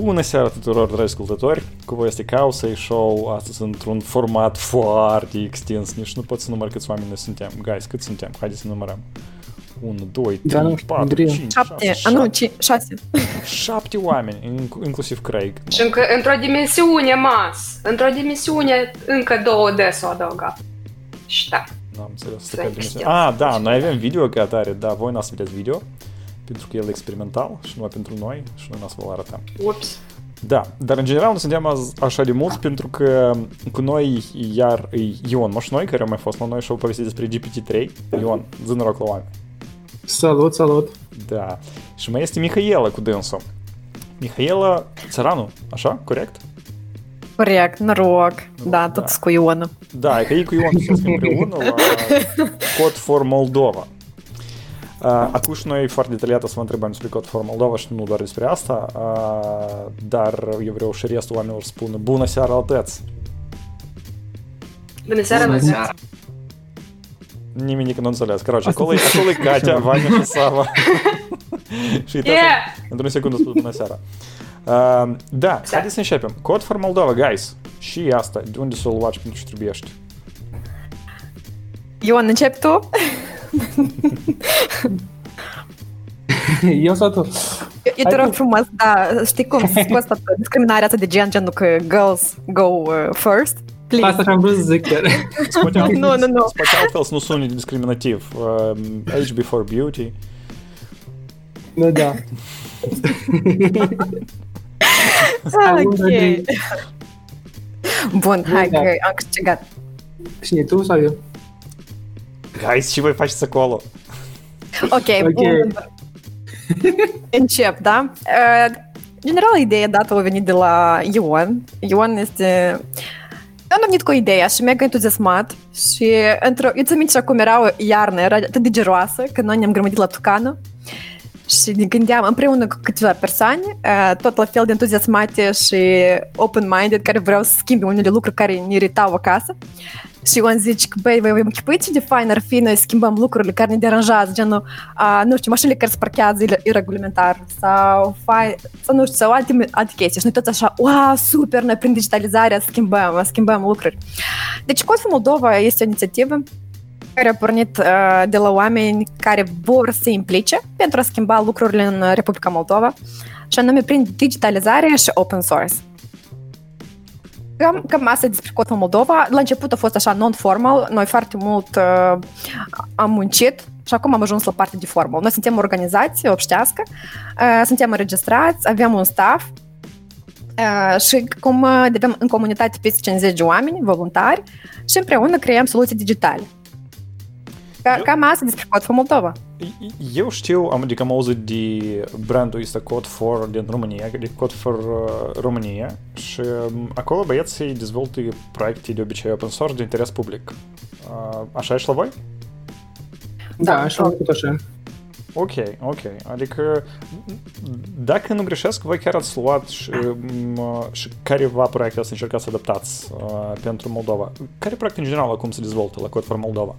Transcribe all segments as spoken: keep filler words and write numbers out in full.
Bună seara tuturor, dragi ascultători! Cu voi este Causei Show, astăzi într-un format foarte extins, nici nu pot să număr câți oameni ne suntem. Guys, cât suntem? Haideți să numărăm. unu, doi, trei, patru, cinci, șapte, șase, nu, șase. șapte oameni, inclusiv Craig. Și încă într-o dimensiune mas, într-o dimensiune încă două D s-o adăugat. Și da. N-am înțeles. Ah, da, noi avem video ca atare, da, voi n-ați vedeți video, pentru că el e experimental și numai pentru noi și noi n-ați vă arătăm. Ups. Da, dar în general nu suntem așa de mulți pentru că cu noi iar e Ion Moșnoi, care a mai fost la noi și a povestit despre G P T trei. Ion, zi noroc la oameni. Salut, salut! Da, și mai este Mihaela cu dânsul. Mihaela Țăranu, așa? Corect? Corect, noroc. Da, tot da. Cu Ion. Da, e că ei cu Ion sunt împreună la Code for Moldova. Uh, acum și noi foarte detaliat să vă întrebăm despre Code for Moldova și nu doar despre asta, uh, dar eu vreau și restul oamenilor să spună bună seara la tăți! Bună seara, bună seara! Nimeni nici nu înțeles. Короче, acolo e Katia, Vania și Sava. Și uitați, yeah. într-un secundă spus bună seara. Uh, da, haideți să începem. Code for Moldova, guys. Și asta, de unde să o luați pentru ce trebuiești? Ion, începi tu? Eu sau tu? Eu, eu te rog frumos, da, știi cum să scoți discriminarea asta de gen, genul că girls go uh, first? Please. Asta și-am vrut să zic chiar. Nu, nu, nu. Spate altfel să nu suni discriminativ. Uh, age before beauty. Nu, da. Ok. Bun, hai că am câștigat. Cine, tu sau eu? Guys, ce voi faceți acolo? Ok, bun. Încep, da? General, ideea dată a venit de la Ion. Ion este... Eu am venit cu ideea și mega entuziasmat și într-o... Eu ți-am și acum era o iarnă, era atât de geroasă că noi ne-am grămădit la Tucană și ne gândeam împreună cu câteva persoane, tot la fel de entuziasmate și open-minded, care vreau să schimbe unele lucruri care ne iritau acasă. Și eu îmi zic că, băi, vă închipuiți de fain ar fi noi schimbăm lucrurile care ne deranjează, genul, a, nu știu, mașinile care se parchează irregumentar sau, fai, sau, nu știu, sau alte, alte chestii. Și noi toți așa, wow, super, noi prin digitalizarea schimbăm, schimbăm lucruri. Deci Code for Moldova este o inițiativă care a pornit uh, de la oameni care vor să se implice pentru a schimba lucrurile în Republica Moldova, și anume prin digitalizare și open source. Cam, cam asta despre Code for Moldova. La început a fost așa non-formal, noi foarte mult uh, am muncit și acum am ajuns la partea de formal. Noi suntem o organizație obștească, uh, suntem înregistrați, avem un staff uh, și cum avem în comunitate peste cincizeci de oameni, voluntari, și împreună creăm soluții digitale. Ca, cam asta despre Code for Moldova. Eu știu, adică am auzit de brandul ăsta Code for din România, de Code for uh, România, și um, acolo băieții dezvoltă proiecte de obicei open source de interes public. Uh, așa e și la voi? Da, așa am făcut așa. Ok, ok. Adică, dacă nu greșesc, voi chiar ați luat și, um, și careva proiecte să încercați să adaptați uh, pentru Moldova. Care proiecte în general acum se dezvoltă la Code for Moldova?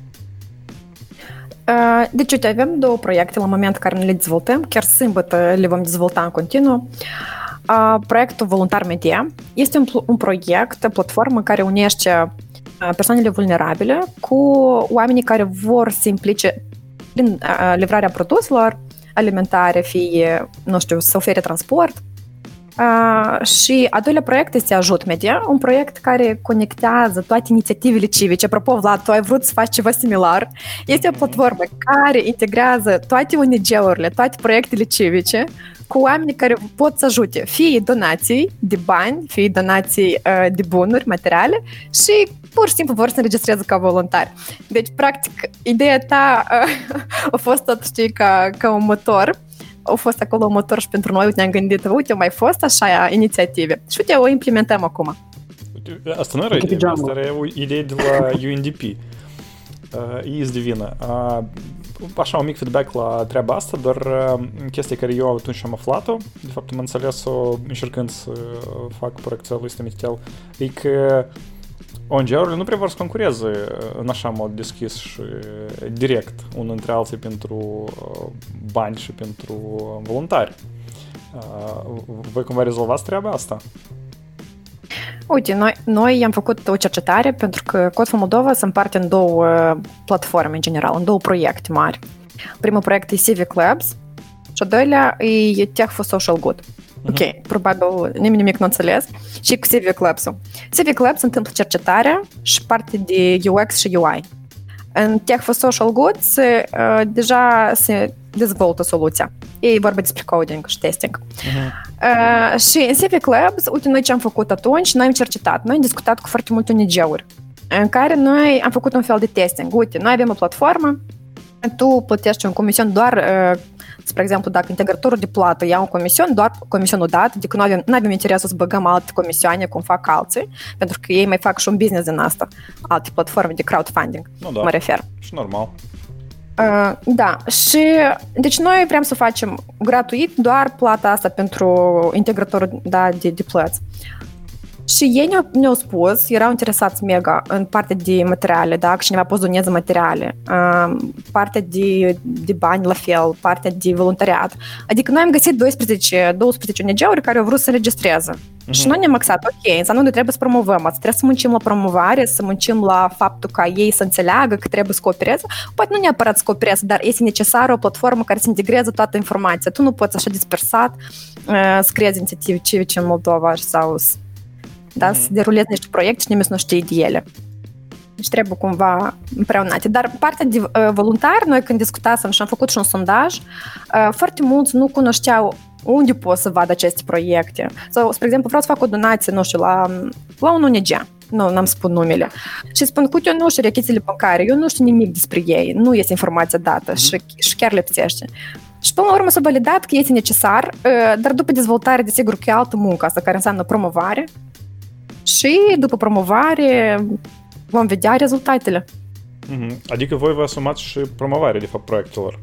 Deci, uite, avem două proiecte la moment care ne le dezvoltăm, chiar sâmbătă le vom dezvolta în continuu. Proiectul Voluntar Media este un, un proiect, o platformă care unește persoanele vulnerabile cu oamenii care vor să se implice prin livrarea produselor alimentare, fie, nu știu, să ofere transport. Uh, și a doilea proiect este Ajut Media, un proiect care conectează toate inițiativele civice. Apropo, Vlad, tu ai vrut să faci ceva similar. Este o platformă care integrează toate O N G-urile, toate proiectele civice cu oameni care pot să ajute, fie donații de bani, fie donații uh, de bunuri, materiale, și pur și simplu vor să se înregistreze ca voluntari. Deci, practic, ideea ta uh, a fost tot, știi, ca, ca un motor. Au fost acolo un motor și pentru noi, ne-am gândit, uite, au mai fost așa inițiative. Și uite, o implementăm acum. Asta nu era ideea, asta era o idee de la U N D P. Uh, ei îți divină. Uh, așa, un mic feedback la treaba asta, doar uh, chestia care eu atunci am aflat-o, de fapt am înțeles-o încercând să fac proiectul lui Stemitel, e că O N G-urile nu prea vor să concureze în așa mod deschis și direct unul între alții pentru bani și pentru voluntari. Voi cumva rezolvați treaba asta? Uite, noi, noi am făcut o cercetare pentru că Code Moldova se împarte în două platforme în general, în două proiecte mari. Primul proiect e Civic Labs și al doilea e Tech for Social Good. Uh-huh. Ok, probabil nimeni nimic nu înțeles. Și cu Civic Labs-ul. Civic Labs întâmplă cercetarea și parte de U X și U I. În Tech for Social Good se, uh, deja se dezvoltă soluția. E vorba despre coding și testing. Uh-huh. Uh, și în Civic Labs, uite, noi ce am făcut atunci, noi am cercetat, noi am discutat cu foarte multe O N G-uri în care noi am făcut un fel de testing. Uite, noi avem o platformă, tu plătești un comision doar, uh, spre exemplu, dacă integratorul de plată ia un comision, doar comisionul dat, adică nu avem, nu avem interesul să băgăm alte comisioane cum fac alții, pentru că ei mai fac și un business din asta, alte platforme de crowdfunding, nu, da. Mă refer. Și normal. Uh, da, și deci noi vrem să facem gratuit doar plata asta pentru integratorul da, de, de plăți. Și ei ne-au, ne-au spus, erau interesați mega în partea de materiale, da, că cineva poate doneze materiale, uh, partea de, de bani la fel, partea de voluntariat. Adică noi am găsit doisprezece, doisprezece O N G-uri care au vrut să înregistreze. Uh-huh. Și noi ne-am axat, ok, înseamnă noi trebuie să promovăm, trebuie să muncim la promovare, să muncim la faptul ca ei să înțeleagă că trebuie să coopereze. Poate nu neapărat să coopereze, dar este necesară o platformă care să integreze toată informația. Tu nu poți așa dispersat uh, să creezi inițiative civice în Moldova sau da, mm-hmm. să derulezi niște proiecte și nimeni nu știe de ele. Deci trebuie cumva împreunate. Dar partea de uh, voluntar, noi când discutasem și am făcut și un sondaj, uh, foarte mulți nu cunoșteau unde pot să vadă aceste proiecte. Sau, spre exemplu, vreau să fac o donație, nu știu, la, la un O N G, nu, n-am spus numele. Și spun, uite, eu nu știu rechizițiile bancare, eu nu știu nimic despre ei, nu este informația dată mm-hmm. și, și chiar lipsește. Și până la urmă s-a validat că este necesar, uh, dar după dezvoltare, desigur că e altă muncă asta care înseamnă promovare. Și după promovare vom vedea rezultatele. Mm-hmm. Adică voi vă asumați și promovarea, de fapt, proiectelor.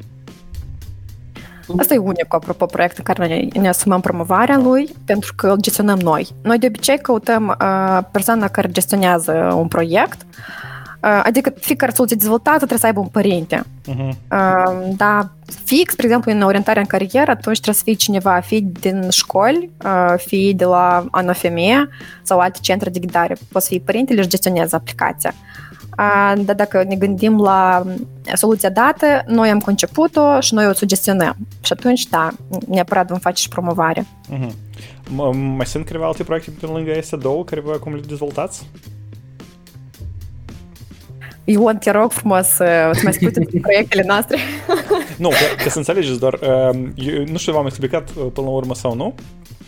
Asta e unicul, apropo, proiect în care ne, ne asumăm promovarea lui, pentru că îl gestionăm noi. Noi de obicei căutăm uh, persoana care gestionează un proiect, uh, adică fiecare soluție dezvoltată trebuie să aibă un părinte. Uh-huh. Uh, da, fix, spre exemplu, în orientarea în carieră, atunci trebuie să fie cineva, fie din școli, uh, fie de la A N F M E sau alte centre de ghidare. Poți fi părintele și gestionează aplicația. Uh, dar dacă ne gândim la soluția dată, noi am conceput-o și noi o sugestionăm. Și atunci, da, neapărat vom face și promovare. Uh-huh. M- mai sunt câteva alte proiecte pe lângă S două care voi acum le dezvoltați? Ion, te rog frumos să mai spui despre proiectele noastre. Nu, ca, ca să înțelegeți doar, eu nu știu v-am explicat până la urmă sau nu,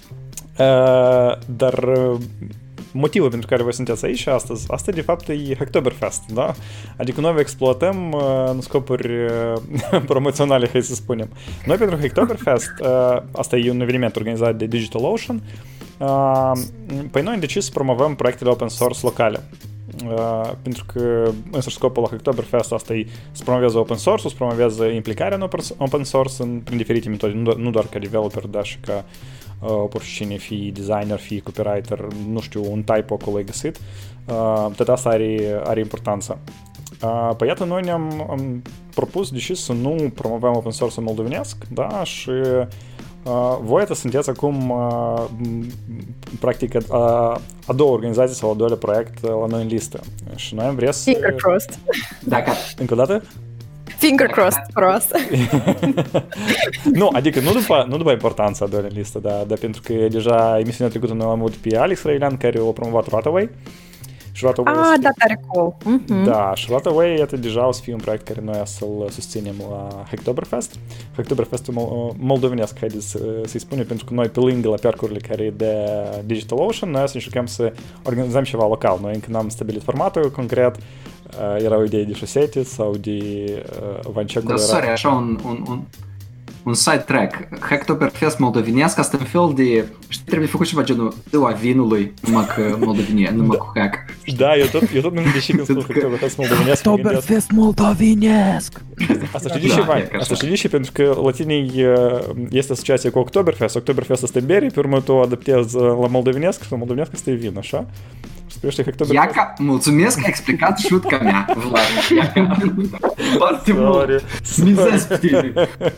dar motivul pentru care voi sunteți aici astăzi, asta de fapt e Hacktoberfest, da? Adică noi vă exploatăm în scopuri promoționale, hai să spunem. Noi pentru Hacktoberfest, asta e un eveniment organizat de DigitalOcean, păi noi am decis să promovăm proiectele open source locale. Uh, pentru că însăși scopul la Hacktoberfest asta e să promoveze open source, să promoveze implicarea în open source în, prin diferite metode, nu doar, nu doar ca developer, dar și ca uh, oricine, fie designer, fie copywriter, nu știu, un typo acolo e găsit. Uh, tot asta are, are importanță. Uh, păi iată, noi ne-am am propus, deși să nu promovăm open source în moldovenesc, da, și Uh, voi atât sunteți acum uh, practic uh, a doua organizație sau a doilea proiect uh, la noi în listă. Și noi am vrea să... Finger crossed. Dacă... Încă o dată? Finger crossed for us. Nu, adică nu după, nu după importanța a doilea în listă, dar, dar pentru că deja emisiunea trecută noi am avut pe Alex Răilean care a promovat Rotaway. Și Rotaway ah, da, tare cool. Mm-hmm. Da, și Rotaway, iată, deja o să fie un proiect care noi o să-l susținem la Hacktoberfest. Hacktoberfestul moldovenesc, haideți să, să-i spunem, pentru că noi, pe lângă la percurile care e de DigitalOcean, noi o să încercăm să organizăm ceva local. Noi încă n-am stabilit formatul concret, era o idee de șosete sau de uh, vancecul. Da, sorry, așa un... un, un... un side track. Hacktoberfest moldovenesc, asta un fel de... Știi, trebuie făcut ceva genul ziua vinului, numai că moldovenie, numai cu hack. Da, eu tot, eu tot nu știu deși când spun Hacktoberfest moldovenesc. Hacktoberfest moldovenesc! Asta știi și, Vani? Asta știi și pentru că la tine este asociație cu Oktoberfest. Oktoberfest asta e bere, pe urmă tu adaptezi la moldovenesc și la moldovenesc asta e vin, așa? Și Iaca, mulțumesc că ai explicat șutca mea, Vlad. Iaca. Foarte mult. Mizez pe tine.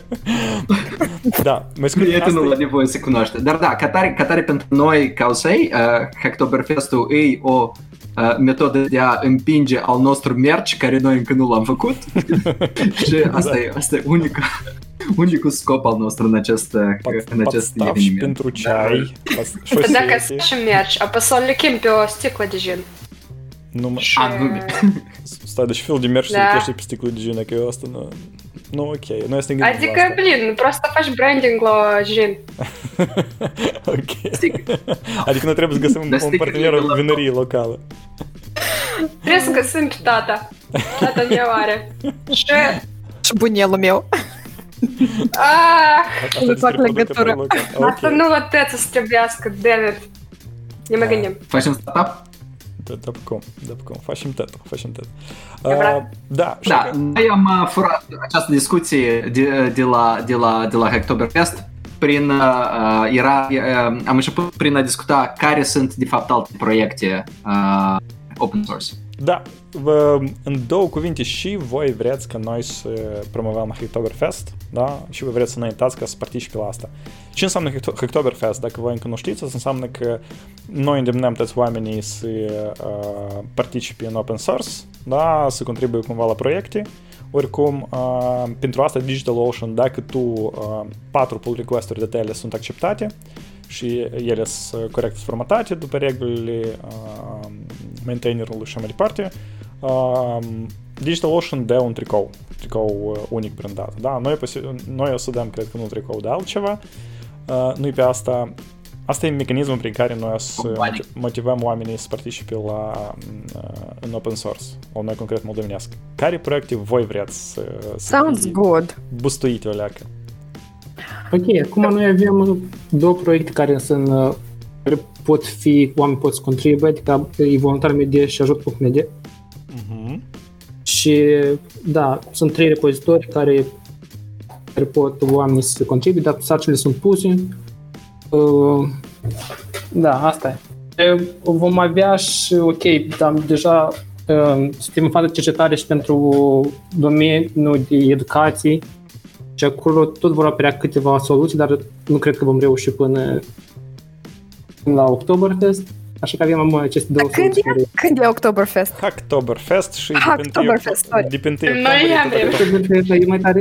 Da, mai scurt. Prietenul la nevoie să cunoaște. Dar da, ca tare, ca tare pentru noi, ca o să-i, uh, Hacktoberfest-ul e o uh, metodă de a împinge al nostru merch, care noi încă nu l-am făcut. Și asta da. e, asta e unica. Unicul scop al nostru în acest, în acest eveniment. Pentru ceai. Da. Dacă să mergi, apăsă lechem pe o sticlă de gin. Nu mă... Și... A, nu. Stai, deci fel de mergi să lechești pe sticlă de gin, că eu asta nu... Nu, ok, noi suntem gândim Adică, blin, просто faci branding la gin. Ok. Adică nu trebuie să găsim un partener în vinărie locală. Trebuie să găsim pe tata. Tata meu are. Și... Și bunelul meu. Ah, nu fac legătură. Asta nu la tăță să trebuiască, David. Ne mai gândim. Facem startup? Da, da, cum, da, cum. Facem tătă, facem tătă. Uh, da, da, noi am furat această discuție de, de la, de la, de la Hacktoberfest. Prin, uh, era, uh, am început prin a discuta care sunt, de fapt, alte proiecte uh, open source. Da, vă, în două cuvinte, și voi vreți ca noi să promovăm Hacktoberfest, da? Și voi vreți să înaintați ca să participe la asta. Ce înseamnă Hacktoberfest? Dacă voi încă nu știți, asta înseamnă că noi îndemnăm toți oamenii să uh, participe în open source, da? Să contribuie cumva la proiecte. Oricum, uh, pentru asta DigitalOcean, dacă tu uh, patru pull request-uri de tale sunt acceptate și ele sunt corect formatate după regulile uh, maintainerului și mai departe, uh, DigitalOcean dă un tricou, tricou unic brandat. Da? Noi, noi o să dăm, cred că, nu tricou de altceva. Uh, nu-i pe asta. Asta e mecanismul prin care noi o să motivăm oamenii să participe la, în open source, la noi concret moldovenesc. Care proiecte voi vreți să, să Sounds good. bustuite o leacă? Ok, acum noi avem două proiecte care sunt, care pot fi, oameni pot să contribuie, adică e voluntar media și ajut punct media. Uh-huh. Și da, sunt trei repozitori care, care pot oamenii să contribuie, dar sarcinile sunt puse. Uh, da, asta e. Vom avea și, ok, dar deja uh, suntem în fază de cercetare și pentru domeniul de educație și acolo tot vor apărea câteva soluții, dar nu cred că vom reuși până, până la Oktoberfest. Așa că avem aceste două când soluții. E? Care... Când e Oktoberfest? Hacktoberfest și Hacktoberfest, de pe întâi noiembrie. E mai tare.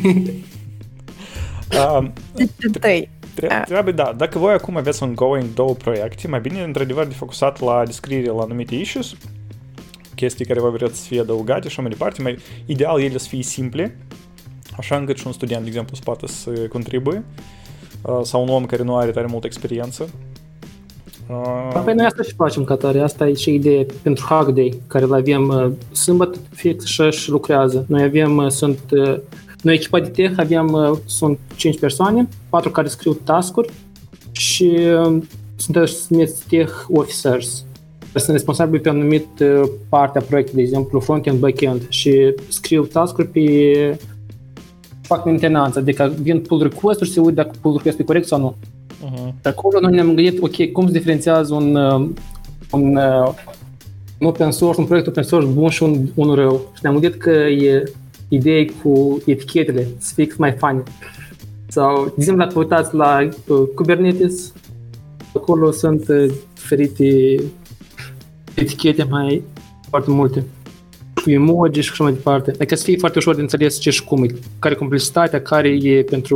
Întâi. Trebuie, da, dacă voi acum aveți ongoing două proiecte, mai bine, într-adevăr, de focusat la descriere la anumite issues, chestii care voi vreți să fie adăugate și mai departe, mai ideal ele să fie simple, așa încât și un student, de exemplu, să poată să contribuie, sau un om care nu are tare multă experiență. Păi noi asta și facem ca tare, asta e și ideea pentru Hack Day, care îl avem sâmbătă fix și lucrează. Noi avem, sunt... Noi, echipa de tech, aveam, sunt cinci persoane, patru care scriu task-uri și uh, sunt numiți tech officers. Sunt responsabili pe o anumită parte a proiectului, de exemplu front-end, back-end, și scriu task-uri pe... fac mentenanță, adică vin pull request-uri și se uit dacă pull request e corect sau nu. Uh-huh. De acolo noi ne-am gândit, ok, cum se diferențiază un, un, un open source, un proiect open source bun și un, un rău. Și ne-am gândit că e idei cu etichetele, să fie mai funny. Sau, de exemplu, dacă uitați la uh, Kubernetes, acolo sunt uh, diferite etichete mai foarte multe, cu emoji și așa mai departe. Adică să fie foarte ușor de înțeles ce și cum e, care e complexitatea, care e pentru,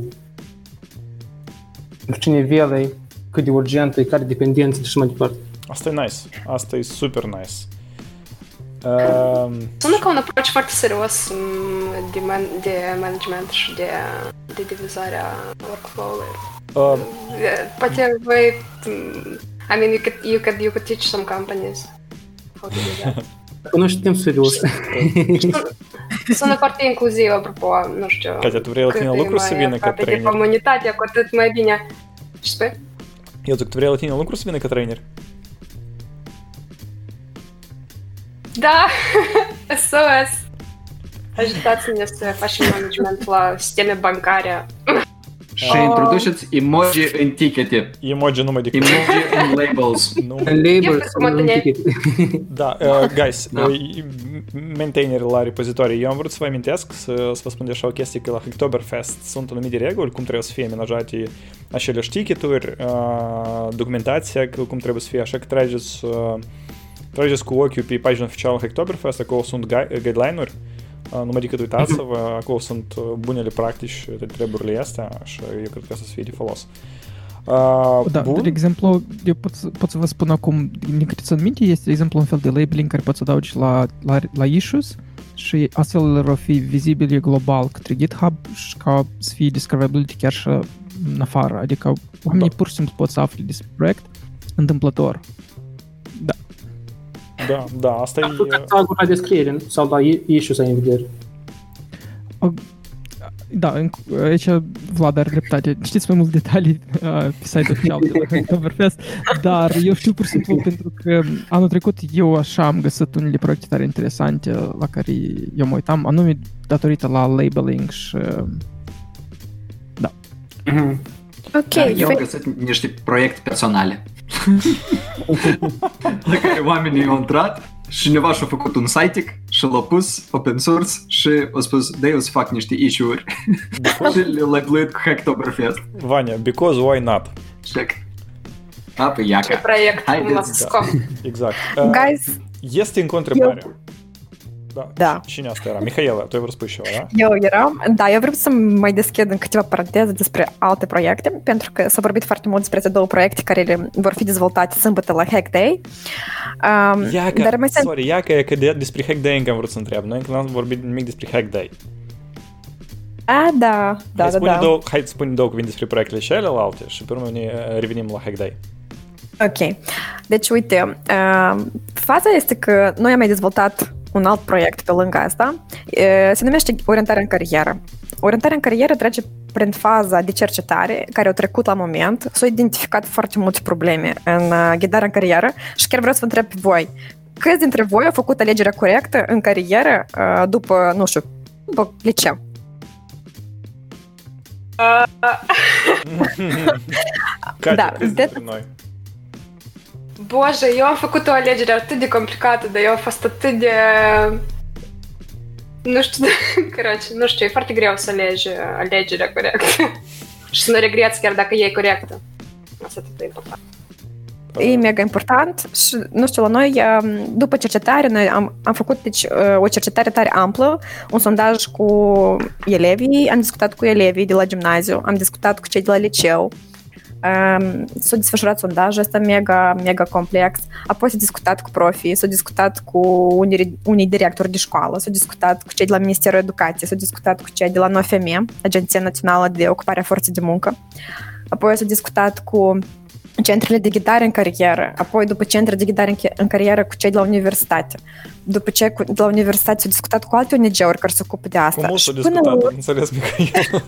pentru ce nivel e, cât de urgent e, care dependențe și așa mai departe. Asta e nice, asta e super nice. Um, Sună ca un approach foarte serios de, man- de management și de, de divizarea workflow-ului. Uh, Poate voi... I mean, you could, you, could, you could teach some companies how to do that. Nu știm serios. Sună foarte inclusiv, apropo, nu știu. Katia, tu vrei la tine lucru să vină ca trainer? De comunitate, cu atât mai bine. Ce spui? Eu zic, tu vrei la tine lucru să vină ca trainer? Da, S O S. Ajutați-ne să facem management la sisteme bancare Și introduceți emoji în tickete. Emoji numai decât. Emoji în labels. În labels, în ticket. Da, uh, guys, da. Uh, maintaineri la repozitoriu. Eu am vrut să vă amintesc, să, să vă spun de așa o chestie, că la Hacktoberfest sunt anumite reguli, cum trebuie să fie amenajate aceleși ticketuri, uh, documentația, cum trebuie să fie, așa că trageți, uh, trageți cu ochiul pe pagina oficială Hacktoberfest, acolo sunt guideline-uri. Numai decât uitați-vă, acolo sunt bunele practici de treburile astea și eu cred că asta să fie de folos. Uh, da, bun. De exemplu, eu pot, pot să vă spun acum, din câte țin minte, este, de exemplu, un fel de labeling care poți să adaugi la, la, la issues și astfel vor fi vizibile global către GitHub și ca să fie discoverability chiar și în afară. Adică oamenii da. Pur și simplu pot să afle despre proiect întâmplător. Da. Da, da, asta da, e... Sau la descriere sau la issue să ai în vedere. Da, aici Vlad are dreptate. Știți mai multe detalii uh, pe site-ul oficial de la Hacktoberfest, dar eu știu pur și simplu pentru că anul trecut eu așa am găsit unele proiecte tare interesante la care eu mă uitam, anume datorită la labeling și... Da. Mm-hmm. Ok. Da, eu am găsit niște proiecte personale la care oamenii au intrat și cineva și-a făcut un site și l-a pus open source și a spus, da, eu să fac niște issue-uri și le-a labeluit cu Hacktoberfest. Vania, because why not? Check. A, păi iaca. Ce proiect, cum la scop. Exact. Guys, este încă o întrebare. Eu... Da. Da. Cine asta era? Mihaela, tu ai vrut să spui ceva, da? Eu eram, da, eu vreau să mai deschid în câteva paranteze despre alte proiecte, pentru că s-a vorbit foarte mult despre două proiecte care vor fi dezvoltate sâmbătă la Hack Day. Um, Iaca, dar mai sorry, Iaca, e că de, despre Hack Day încă am vrut să întreb. Noi încă n-am vorbit nimic despre Hack Day. A, da, da, hai da, da. Două, hai să spune două cuvinte despre proiectele și celelalte și pe urmă ne revenim la Hack Day. Ok. Deci, uite, uh, faza este că noi am mai dezvoltat un alt proiect pe lângă asta. Se numește orientarea în carieră. Orientarea în carieră trece prin faza de cercetare care au trecut la moment. S-au identificat foarte multe probleme în ghidarea în carieră și chiar vreau să vă întreb pe voi. Câți dintre voi au făcut alegerea corectă în carieră după, nu știu, după liceu? Catea, da, câți dintre noi? Boże, eu am făcut o alegere atât de complicată, dar eu am fost atât de... Nu știu, căraci, nu știu, e foarte greu să alegi alegerea corectă. Și să nu regreți chiar dacă e corectă. Asta e important. E mega important și, nu știu, la noi, după cercetare, noi am, am făcut deci, o cercetare tare amplă, un sondaj cu elevii, am discutat cu elevii de la gimnaziu, am discutat cu cei de la liceu. Um, s-a desfășurat sondajul ăsta mega, mega complex, apoi s-a discutat cu profii, s-a discutat cu unii, unii directori de școală, s-a discutat cu cei de la Ministerul Educației, s-a discutat cu cei de la N O F M, Agenția Națională de Ocupare a Forței de Muncă, apoi s-a discutat cu centrele de ghidare în carieră, apoi după centre de ghidare în carieră cu cei de la universitate. După ce cu, de la universitate s-a discutat cu alte O N G-uri care se ocupă de asta. Cum s-a discutat? Am înțeles, Mihaela.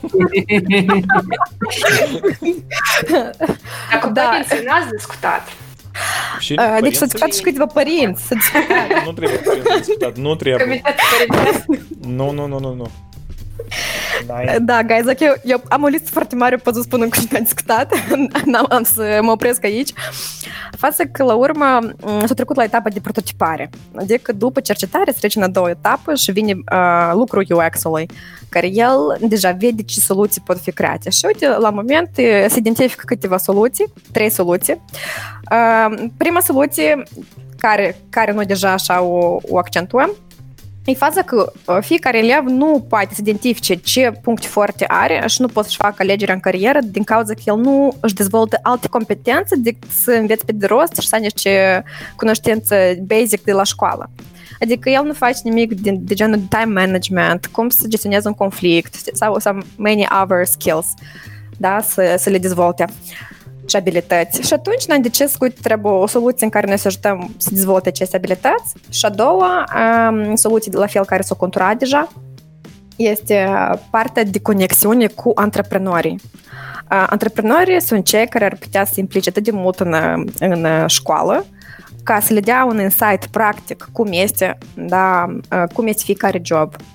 Dar cu da. Părinții n-ați discutat. Și uh, deci s-a discutat și câțiva părinți. S-a discutat. Nu trebuie părinți să discutat, nu trebuie. Comitetul părințesc. Nu, nu, nu, nu, nu. Da, guys, okay, eu, eu am o listă foarte mare, pot să spun încă și n-am discutat, n-am am să mă opresc aici. Față că, la urmă, s-a trecut la etapa de prototipare. Adică, după cercetare, se trece în a doua etapă și vine uh, lucrul U X-ului, care el deja vede ce soluții pot fi create. Și, uite, la moment se identifică câteva soluții, trei soluții. Uh, prima soluție, care, care noi deja așa o, o accentuăm, e faza că fiecare elev nu poate să identifice ce puncte forte are și nu poate să-și facă alegerea în carieră din cauza că el nu își dezvoltă alte competențe decât să înveți pe de rost și să ai niște cunoștințe basic de la școală. Adică el nu face nimic de, de genul de time management, cum să gestioneze un conflict sau some many other skills, da, să, să le dezvolte și abilități. Și atunci noi am decis că trebuie o soluție în care noi să ajutăm să dezvolte aceste abilități. Și a doua um, soluție, la fel care s-o conturat deja, este partea de conexiune cu antreprenorii. Uh, antreprenorii sunt cei care ar putea să se implice atât de mult în, în școală, ca să le dea un insight practic cum este, da, uh, cum este fiecare job.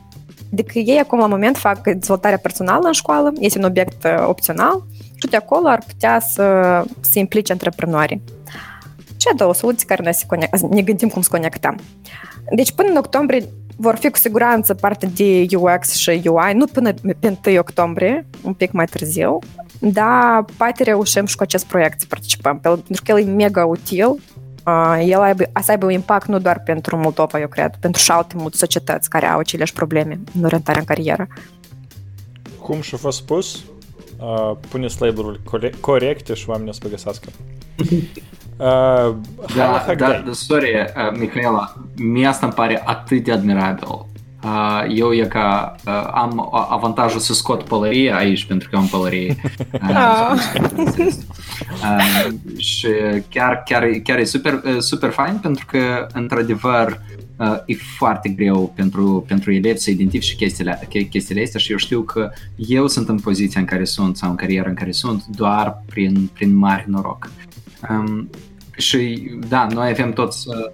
Adică ei acum la moment fac dezvoltarea personală în școală, este un obiect opțional și de acolo ar putea să se implice antreprenorii. Și două soluții care noi se conect, ne gândim cum să conectăm. Deci până în octombrie vor fi cu siguranță parte de U X și U I, nu până pe întâi octombrie, un pic mai târziu, dar poate reușim și cu acest proiect să participăm, pentru că el e mega util. El aibă, să aibă un impact nu doar pentru Moldova, eu cred, pentru și alte multe societăți care au aceleași probleme în orientarea în carieră. Cum și-a fost spus, uh, puneți label-uri corecte și oamenii o să vă găsească. Uh, da, da, da, sorry, uh, Mihaela, mie asta îmi pare atât de admirabil. Uh, eu e ca uh, am avantajul să scot pălărie aici pentru că am pălărie. Uh, uh, și chiar, chiar, chiar e super, super fain pentru că, într-adevăr, uh, e foarte greu pentru, pentru elevi să identifice chestiile, chestiile astea și eu știu că eu sunt în poziția în care sunt sau în carieră în care sunt doar prin, prin mare noroc. Um, și da, noi avem toți... Uh...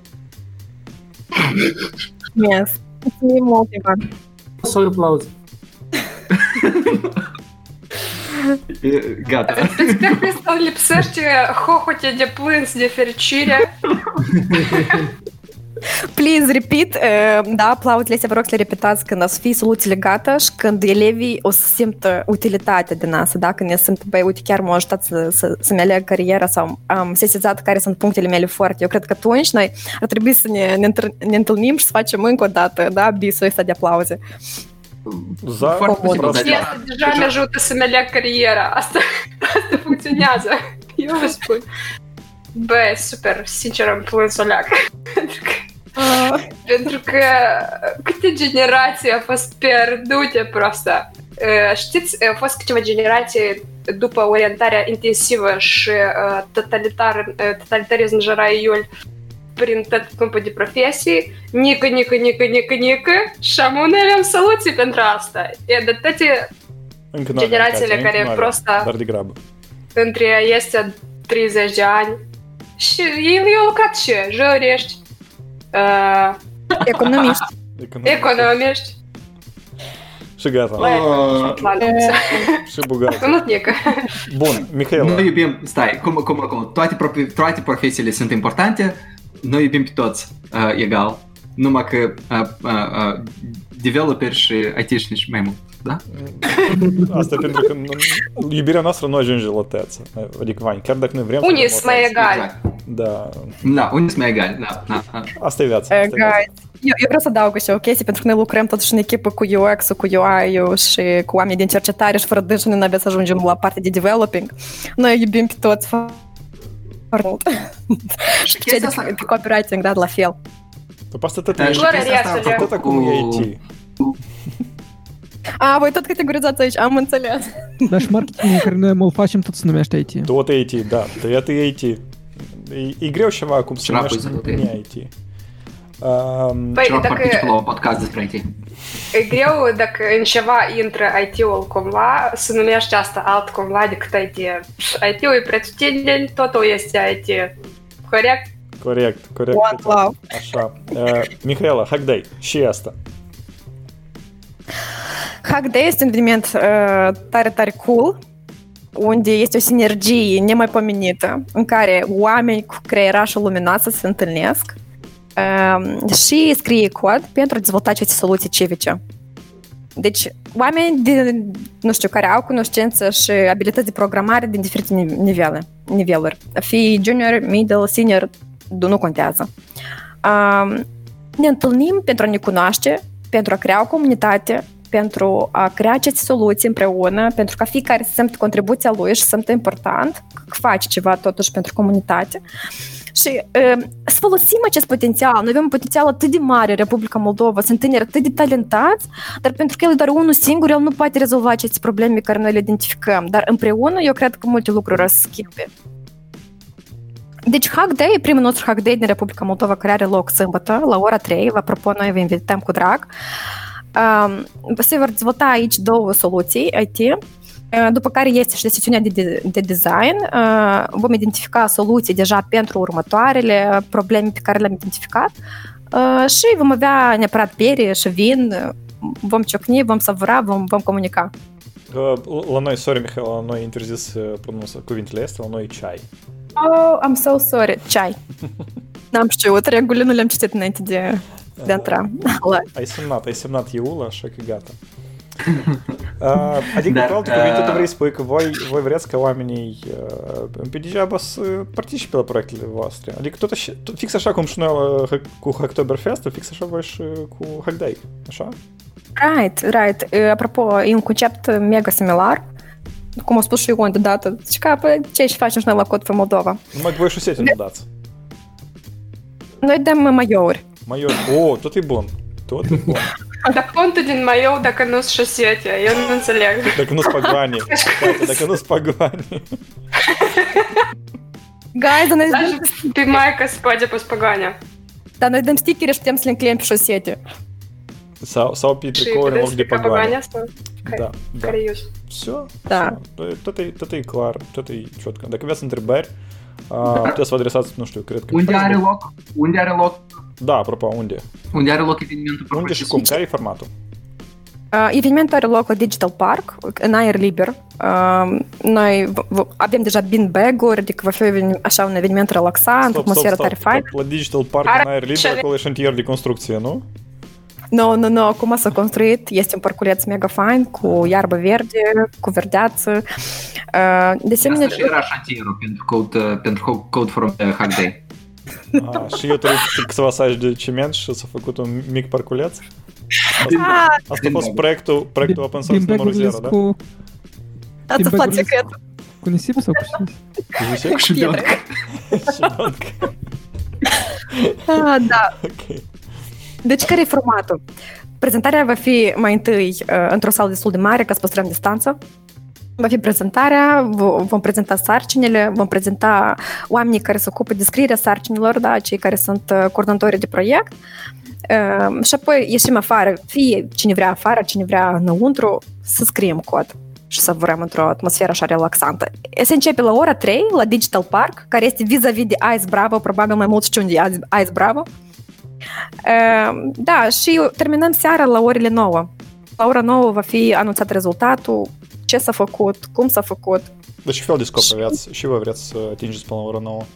Yes. E motivant. Să-l aplauzi. Gata. Îți că să lipsește hohote de plâns de fericire. Please repeat. Da, aplauzele astea vă rog să le repetați când o să fie soluțiile gata și când elevii o să simtă utilitatea din asta. Dacă ne simt, băi, uite, chiar m-a ajutat să, să, să-mi aleg cariera sau am sesizat care sunt punctele mele forte. Eu cred că atunci noi ar trebui să ne, ne, ne întâlnim și să facem încă o dată, da, bisul ăsta de aplauze. Da, asta deja ne ajută să-mi aleg cariera. Asta, asta funcționează. Eu vă spun. Bă, super, sincer, am plâns o leacă. Pentru că, uh. pentru că câte generații au fost pierdute prosta. Uh, știți, au fost câteva generații după orientarea intensivă și uh, totalitar, uh, totalitarism jăraiul prin tot timpul de profesii, nică, nică, nică, nică, nică, și am unele soluții pentru asta. E de toate generațiile care e prosta dar de grabă. Între este treizeci de ani. Și el i-a lucrat și juriști, uh, economiști. economiști. Și gata. Și bogat. Bun, Mihaela. Noi iubim, stai, cum, cum, cum, toate, toate profesiile sunt importante, noi iubim pe toți uh, egal, numai că uh, uh, uh, developeri și I T-șnici mai mult. Da? Asta pentru că iubirea noastră nu ajunge la teță. Adică, Vani, chiar dacă noi vrem... Unii sunt mai egali. Da. Da, unii sunt mai egali, da. da. Asta e viața. Asta e viața. Eu, eu vreau să adaug și o chestie, pentru că noi lucrăm totuși în echipă cu U X-ul, cu U I-ul și cu oamenii din cercetare și fără dânsă noi n-avem să ajungem la partea de developing. Noi iubim pe toți foarte mult. Și cei de pe copywriting, da, la fel. După asta tot e tot acum e I T. A, voi tot categorizați aici, am înțeles. Dar și marketingul care noi îl facem tot se numește I T. Tot I T, da, tăiat e I T. E, e greu ceva acum să numește nu I T. Um, păi, dacă participă la un podcast despre I T. E greu dacă în ceva intră I T-ul cumva, să numește asta alt cumva decât I T. I T-ul e pretutindeni, totul este I T. Corect? Corect, corect. One love. Așa. Uh, Mihaela, Hack Day, și asta. Hack Day este un eveniment uh, tare, tare cool, unde este o sinergie nemaipomenită, în care oameni cu creierașul luminat se întâlnesc uh, și scrie cod pentru a dezvolta aceste soluții civice. Deci, oameni de, nu știu, care au cunoștință și abilități de programare din diferite nivele, niveluri. Fie junior, middle, senior, nu contează. Uh, ne întâlnim pentru a ne cunoaște, pentru a crea o comunitate, pentru a crea aceste soluții împreună, pentru ca fiecare să simtă contribuția lui și să simtă important că face ceva totuși pentru comunitate. Și uh, să folosim acest potențial. Noi avem un potențial atât de mare în Republica Moldova, sunt tineri atât de talentați, dar pentru că el e doar unul singur, el nu poate rezolva aceste probleme care noi le identificăm. Dar împreună, eu cred că multe lucruri o să schimbe. Deci Hack Day e primul nostru Hack Day din Republica Moldova care are loc sâmbătă, la ora trei. Vă propun, noi vă invităm cu drag. Um, se vor dezvolta aici două soluții I T, uh, după care este și sesiunea de, de, de design. Uh, vom identifica soluții deja pentru următoarele probleme pe care le-am identificat uh, și vom avea neapărat bere și vin, vom ciocni, vom savura, vom, vom comunica. La noi, sorry, Mihail, la noi interzis pronunța cuvintele astea, la noi ceai. Oh, I'm so sorry, ceai. N-am știut, regulile nu le-am citit înainte de, de a intra. Ai semnat, ai semnat Iul, așa că gata. Uh, adică, cu alte cuvinte, tu vrei să spui că voi, voi vreți ca oamenii uh, pe degeaba să participe la proiectele voastre. Adică tot așa, tot, fix așa cum și noi la, cu Hacktoberfest, fix așa voi și cu Hackday, așa? Right, right. Apropo, e un concept mega similar. Cum a spus și Ion de dată. Deci ca, ce și facem și noi la Code for Moldova? Numai că voi și sete nu dați. Noi dăm maiouri. Maiouri. Oh, tot e bun. Tot e bun. Dar contul din maiou dacă nu-s șosete, eu nu înțeleg. Dacă nu-s pagani. Dacă nu-s pagani. Guys, dar noi Даже pe maică se poate pe spagania. Dar noi dăm stickere și putem să le încleiem pe șosete. Sau, sau pe tricouri în loc de pagani. Da, da. Все. Da. Tot e, tot e clar, tot e ciotcă. Dacă aveți întrebări, puteți să vă adresați, nu știu, cred că... Unde are loc? Unde are loc? Da, apropo, unde? Unde are loc evenimentul? Unde și cum? Care e formatul? Uh, evenimentul are loc la Digital Park, în aer liber. Uh, noi v- v- avem deja beanbag-uri, adică va fi așa un eveniment relaxant, atmosferă tare faină. La Digital Park, în aer liber, acolo e șantier de construcție, nu? Nu, nu, nu, acum s-a construit, este un parculeț mega fain, cu iarbă verde, cu verdeață. Uh, de asemenea... Asta și era șantierul pentru Code, pentru Code for Hackday. Ah, și eu trebuie câțiva saci de ciment și s-a făcut un mic parculeț. Asta, asta a fost proiectul, proiectul open source numărul zero, da? Cu... Ați aflat secret. Cu nisip sau cu nisip? Cu șibioncă. Ah, da. Ok. Deci care e formatul? Prezentarea va fi mai întâi uh, într-o sală destul de mare, ca să păstrăm distanță. Va fi prezentarea, vom prezenta sarcinile, vom prezenta oamenii care se ocupă de scrierea sarcinilor, da, cei care sunt coordonatorii de proiect. Uh, și apoi ieșim afară, fie cine vrea afară, cine vrea înăuntru, să scriem cod și să vrem într-o atmosferă așa relaxantă. Se începe la ora trei, la Digital Park, care este vis-a-vis de Ice Bravo, probabil mai mult știu unde e Ice Bravo. Uh, da, și terminăm seara la orele nouă. La ora nouă va fi anunțat rezultatul, ce s-a făcut, cum s-a făcut. Deci ce fel de scop aveați și vă vreți să atingeți până la ora nouă?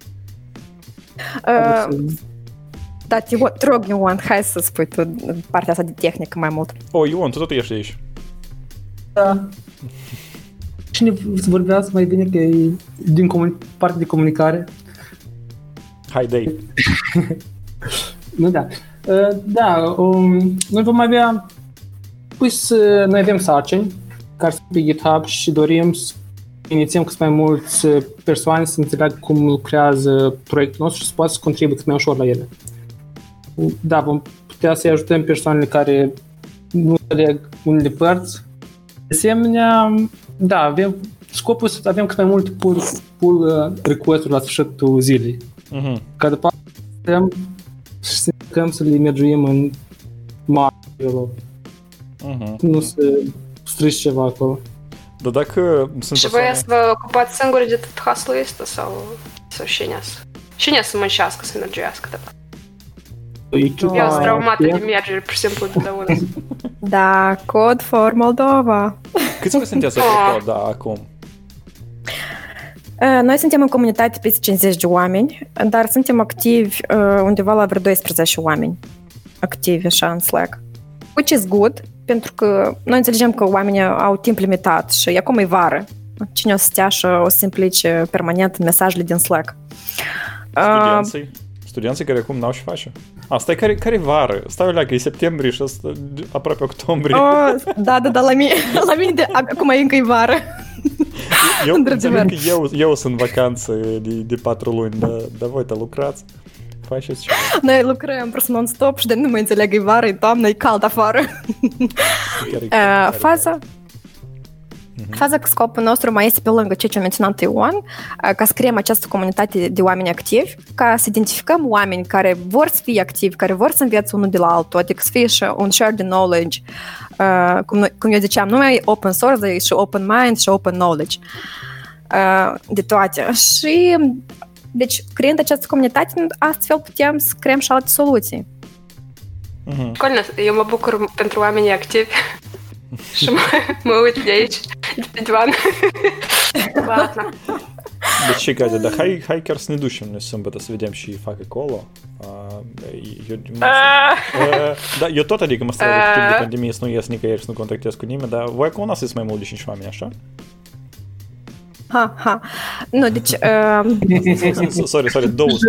Uh, da, te rog, Ion, hai să spui tu partea asta de tehnică mai mult. Oh, Ion, tu tot ești aici. Da. Cine vorbeați mai bine că e din comuni- partea de comunicare? Hai, dai. Nu, da. Uh, da, um, noi vom avea, pues, uh, noi avem sarcini care sunt pe GitHub și dorim să inițiem cât mai mulți persoane să înțeleagă cum lucrează proiectul nostru și să poată să contribuie cât mai ușor la ele. Da, vom putea să-i ajutăm persoanele care nu înțeleg unele părți. De asemenea, da, avem scopul să avem cât mai multe pull, pull uh, request-uri la sfârșitul zilei. Uh-huh. Ca după aceea și să încercăm să le mergem în mare. Uh-huh. Nu să strici ceva acolo. Dar dacă sunt și voi să vă ocupați singuri de tot hustle ăsta sau, sau cine să? Cine să muncească, să mergească de fapt? Eu sunt traumată de mergere, pur și simplu, de una. Da, Code for Moldova. Câți vă sunteți apropo, da, acum? Noi suntem în comunitate peste cincizeci de oameni, dar suntem activi undeva la vreo doisprezece oameni activi așa în Slack. Which is good, pentru că noi înțelegem că oamenii au timp limitat și acum e vară. Cine o să stea și o să se implice permanent în mesajele din Slack. Studenții? Uh, Studenții care acum n-au și face. Asta e care, care vară. Stai o leacă, e septembrie și asta aproape octombrie. Oh, da, da, da, la mine, la mine de, acum e încă e vară. Eu înțeleg că eu, eu sunt în vacanță de, de patru luni, dar, dar voi te lucrați. Faceți ceva. Noi lucrăm просто non-stop și de nu mai înțeleg, e vară, e toamnă, e cald afară. Care, care, uh, faza, uh-huh. faza că scopul nostru mai este pe lângă ceea ce a menționat Ion, uh, ca să creăm această comunitate de oameni activi, ca să identificăm oameni care vor să fie activi, care vor să învețe unul de la altul, adică să fie și un share de knowledge. Uh, cum, noi, cum eu ziceam, nu mai e open source, dar e și open mind și open knowledge. Uh, de toate. Și deci, creând această comunitate, astfel putem să creăm și alte soluții. Uh-huh. Școlnă, eu mă bucur pentru oamenii activi și mă, mă uit de aici, de pe divan. Ладно. Deci ce, Katia, dar hai, hai chiar să ne ducem noi sâmbătă să vedem și fac acolo. Eu, da, eu tot, adică mă stau de timp de pandemie să nu ies nicăieri, să nu contactez cu nimeni, dar voi acolo n-ați să mai mult de cinci oameni, așa? Ha, ha. Nu, deci... Sorry, sorry, douăzeci.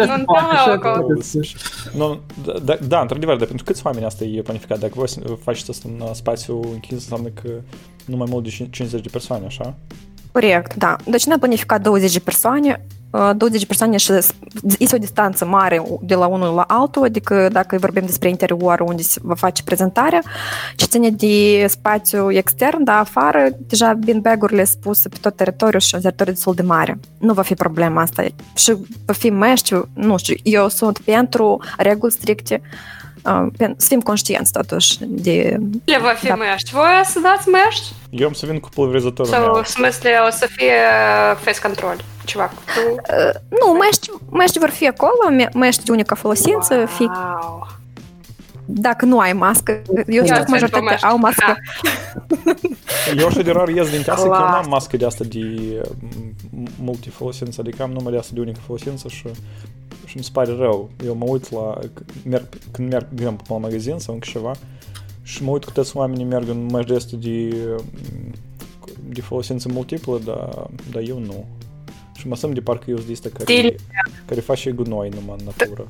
Nu, da, într-adevăr, dar pentru câți oameni asta e planificat? Dacă voi faceți asta în spațiu închis, înseamnă că nu mai mult de cincizeci de persoane, așa? Corect, da. Deci ne-am planificat douăzeci de persoane, douăzeci de persoane și este o distanță mare de la unul la altul, adică dacă vorbim despre interior unde se va face prezentarea, ce ține de spațiu extern, dar afară, deja beanbag-urile sunt puse pe tot teritoriul și un teritoriu destul de mare. Nu va fi problema asta. Și va fi mești, nu știu, eu sunt pentru reguli stricte, să fim conștienți totuși de... Le va fi da. Mești? Voi să dați mești? Eu am să vin cu pulverizătorul meu. Sau, în smâsle, o să fie face control, ceva. Tu... Uh, nu, mești, mești vor fi acolo, mești de unică folosință. Wow. Fi... Dacă nu ai mască, eu știu că majoritatea au mască. Eu și de rar ies din casă că eu n-am mască de asta de multifolosință, adică am numai de asta de unică folosință și... și îmi pare rău. Eu mă uit la... Merg, când merg, de exemplu, la magazin sau încă ceva și mă uit că toți oamenii merg în măști de astea de, de folosință multiplă, dar, dar eu nu. Și mă simt de parcă eu sunt de astea care, care face gunoi numai în natură.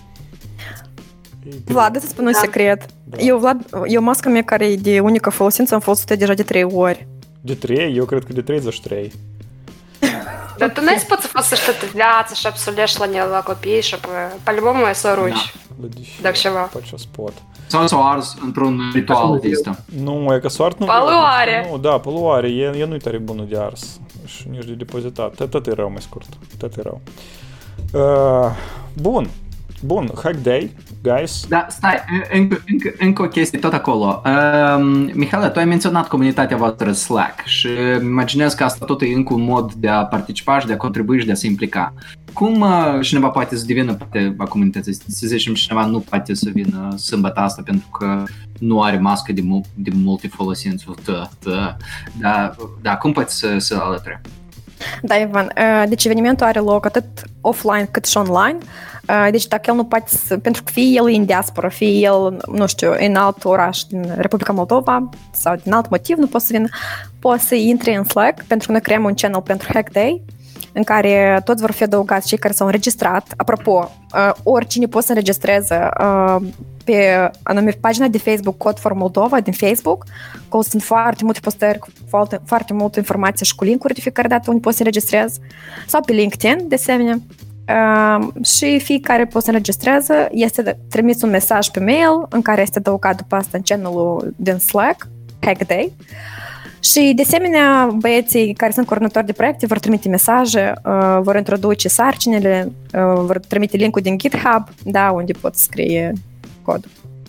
Vlad, să spun un secret. Da. Eu, Vlad, eu masca mea care e de unică folosință am folosit deja de trei ori. De trei? Eu cred că de treizeci și trei. Dar tu n-ai spus să faci что-то вляться, чтобы солешь la copii și по-любому ai să ruși. Dacă ceva. Face spot. Sau s-o ars într-un ritual de ăsta. Nu, e că s-o ars nu... Poluare! Nu, da, poluare. E, e nu-i tare bună de ars. Și nici de depozitat. Tot e rău, mai scurt. Tot e rău. Uh, bun. Bun, Hack Day, guys. Da, stai, încă, încă, încă o chestie tot acolo. Uh, Mihaela, tu ai menționat comunitatea voastră Slack și imaginez că asta tot e încă un mod de a participa și de a contribui și de a se implica. Cum uh, cineva poate să devină parte a comunității? Să zicem, cineva nu poate să vină sâmbătă asta pentru că nu are mască de, mu- de multifolosință. Da, da, da, cum poate să se alăture? Da, Ivan, deci evenimentul are loc atât offline cât și online. Deci dacă el nu poate să, pentru că fie el e în diaspora, fie el, nu știu, în alt oraș din Republica Moldova sau din alt motiv nu poate să vină, poate să intre în Slack, pentru că noi creăm un channel pentru Hack Day, în care toți vor fi adăugați cei care s-au înregistrat. Apropo, oricine poate să înregistreze pe anume pagina de Facebook Code for Moldova din Facebook, acolo sunt foarte multe postări, foarte, foarte multe informații și cu link-uri de fiecare dată unde poți să înregistrezi, sau pe LinkedIn, de asemenea. Uh, și fiecare poate să înregistreze, este trimis un mesaj pe mail în care este adăugat după asta în channel-ul din Slack, Hack Day. Și de asemenea, băieții care sunt coordonatori de proiecte vor trimite mesaje, uh, vor introduce sarcinile, uh, vor trimite link-ul din GitHub, da, unde pot scrie cod.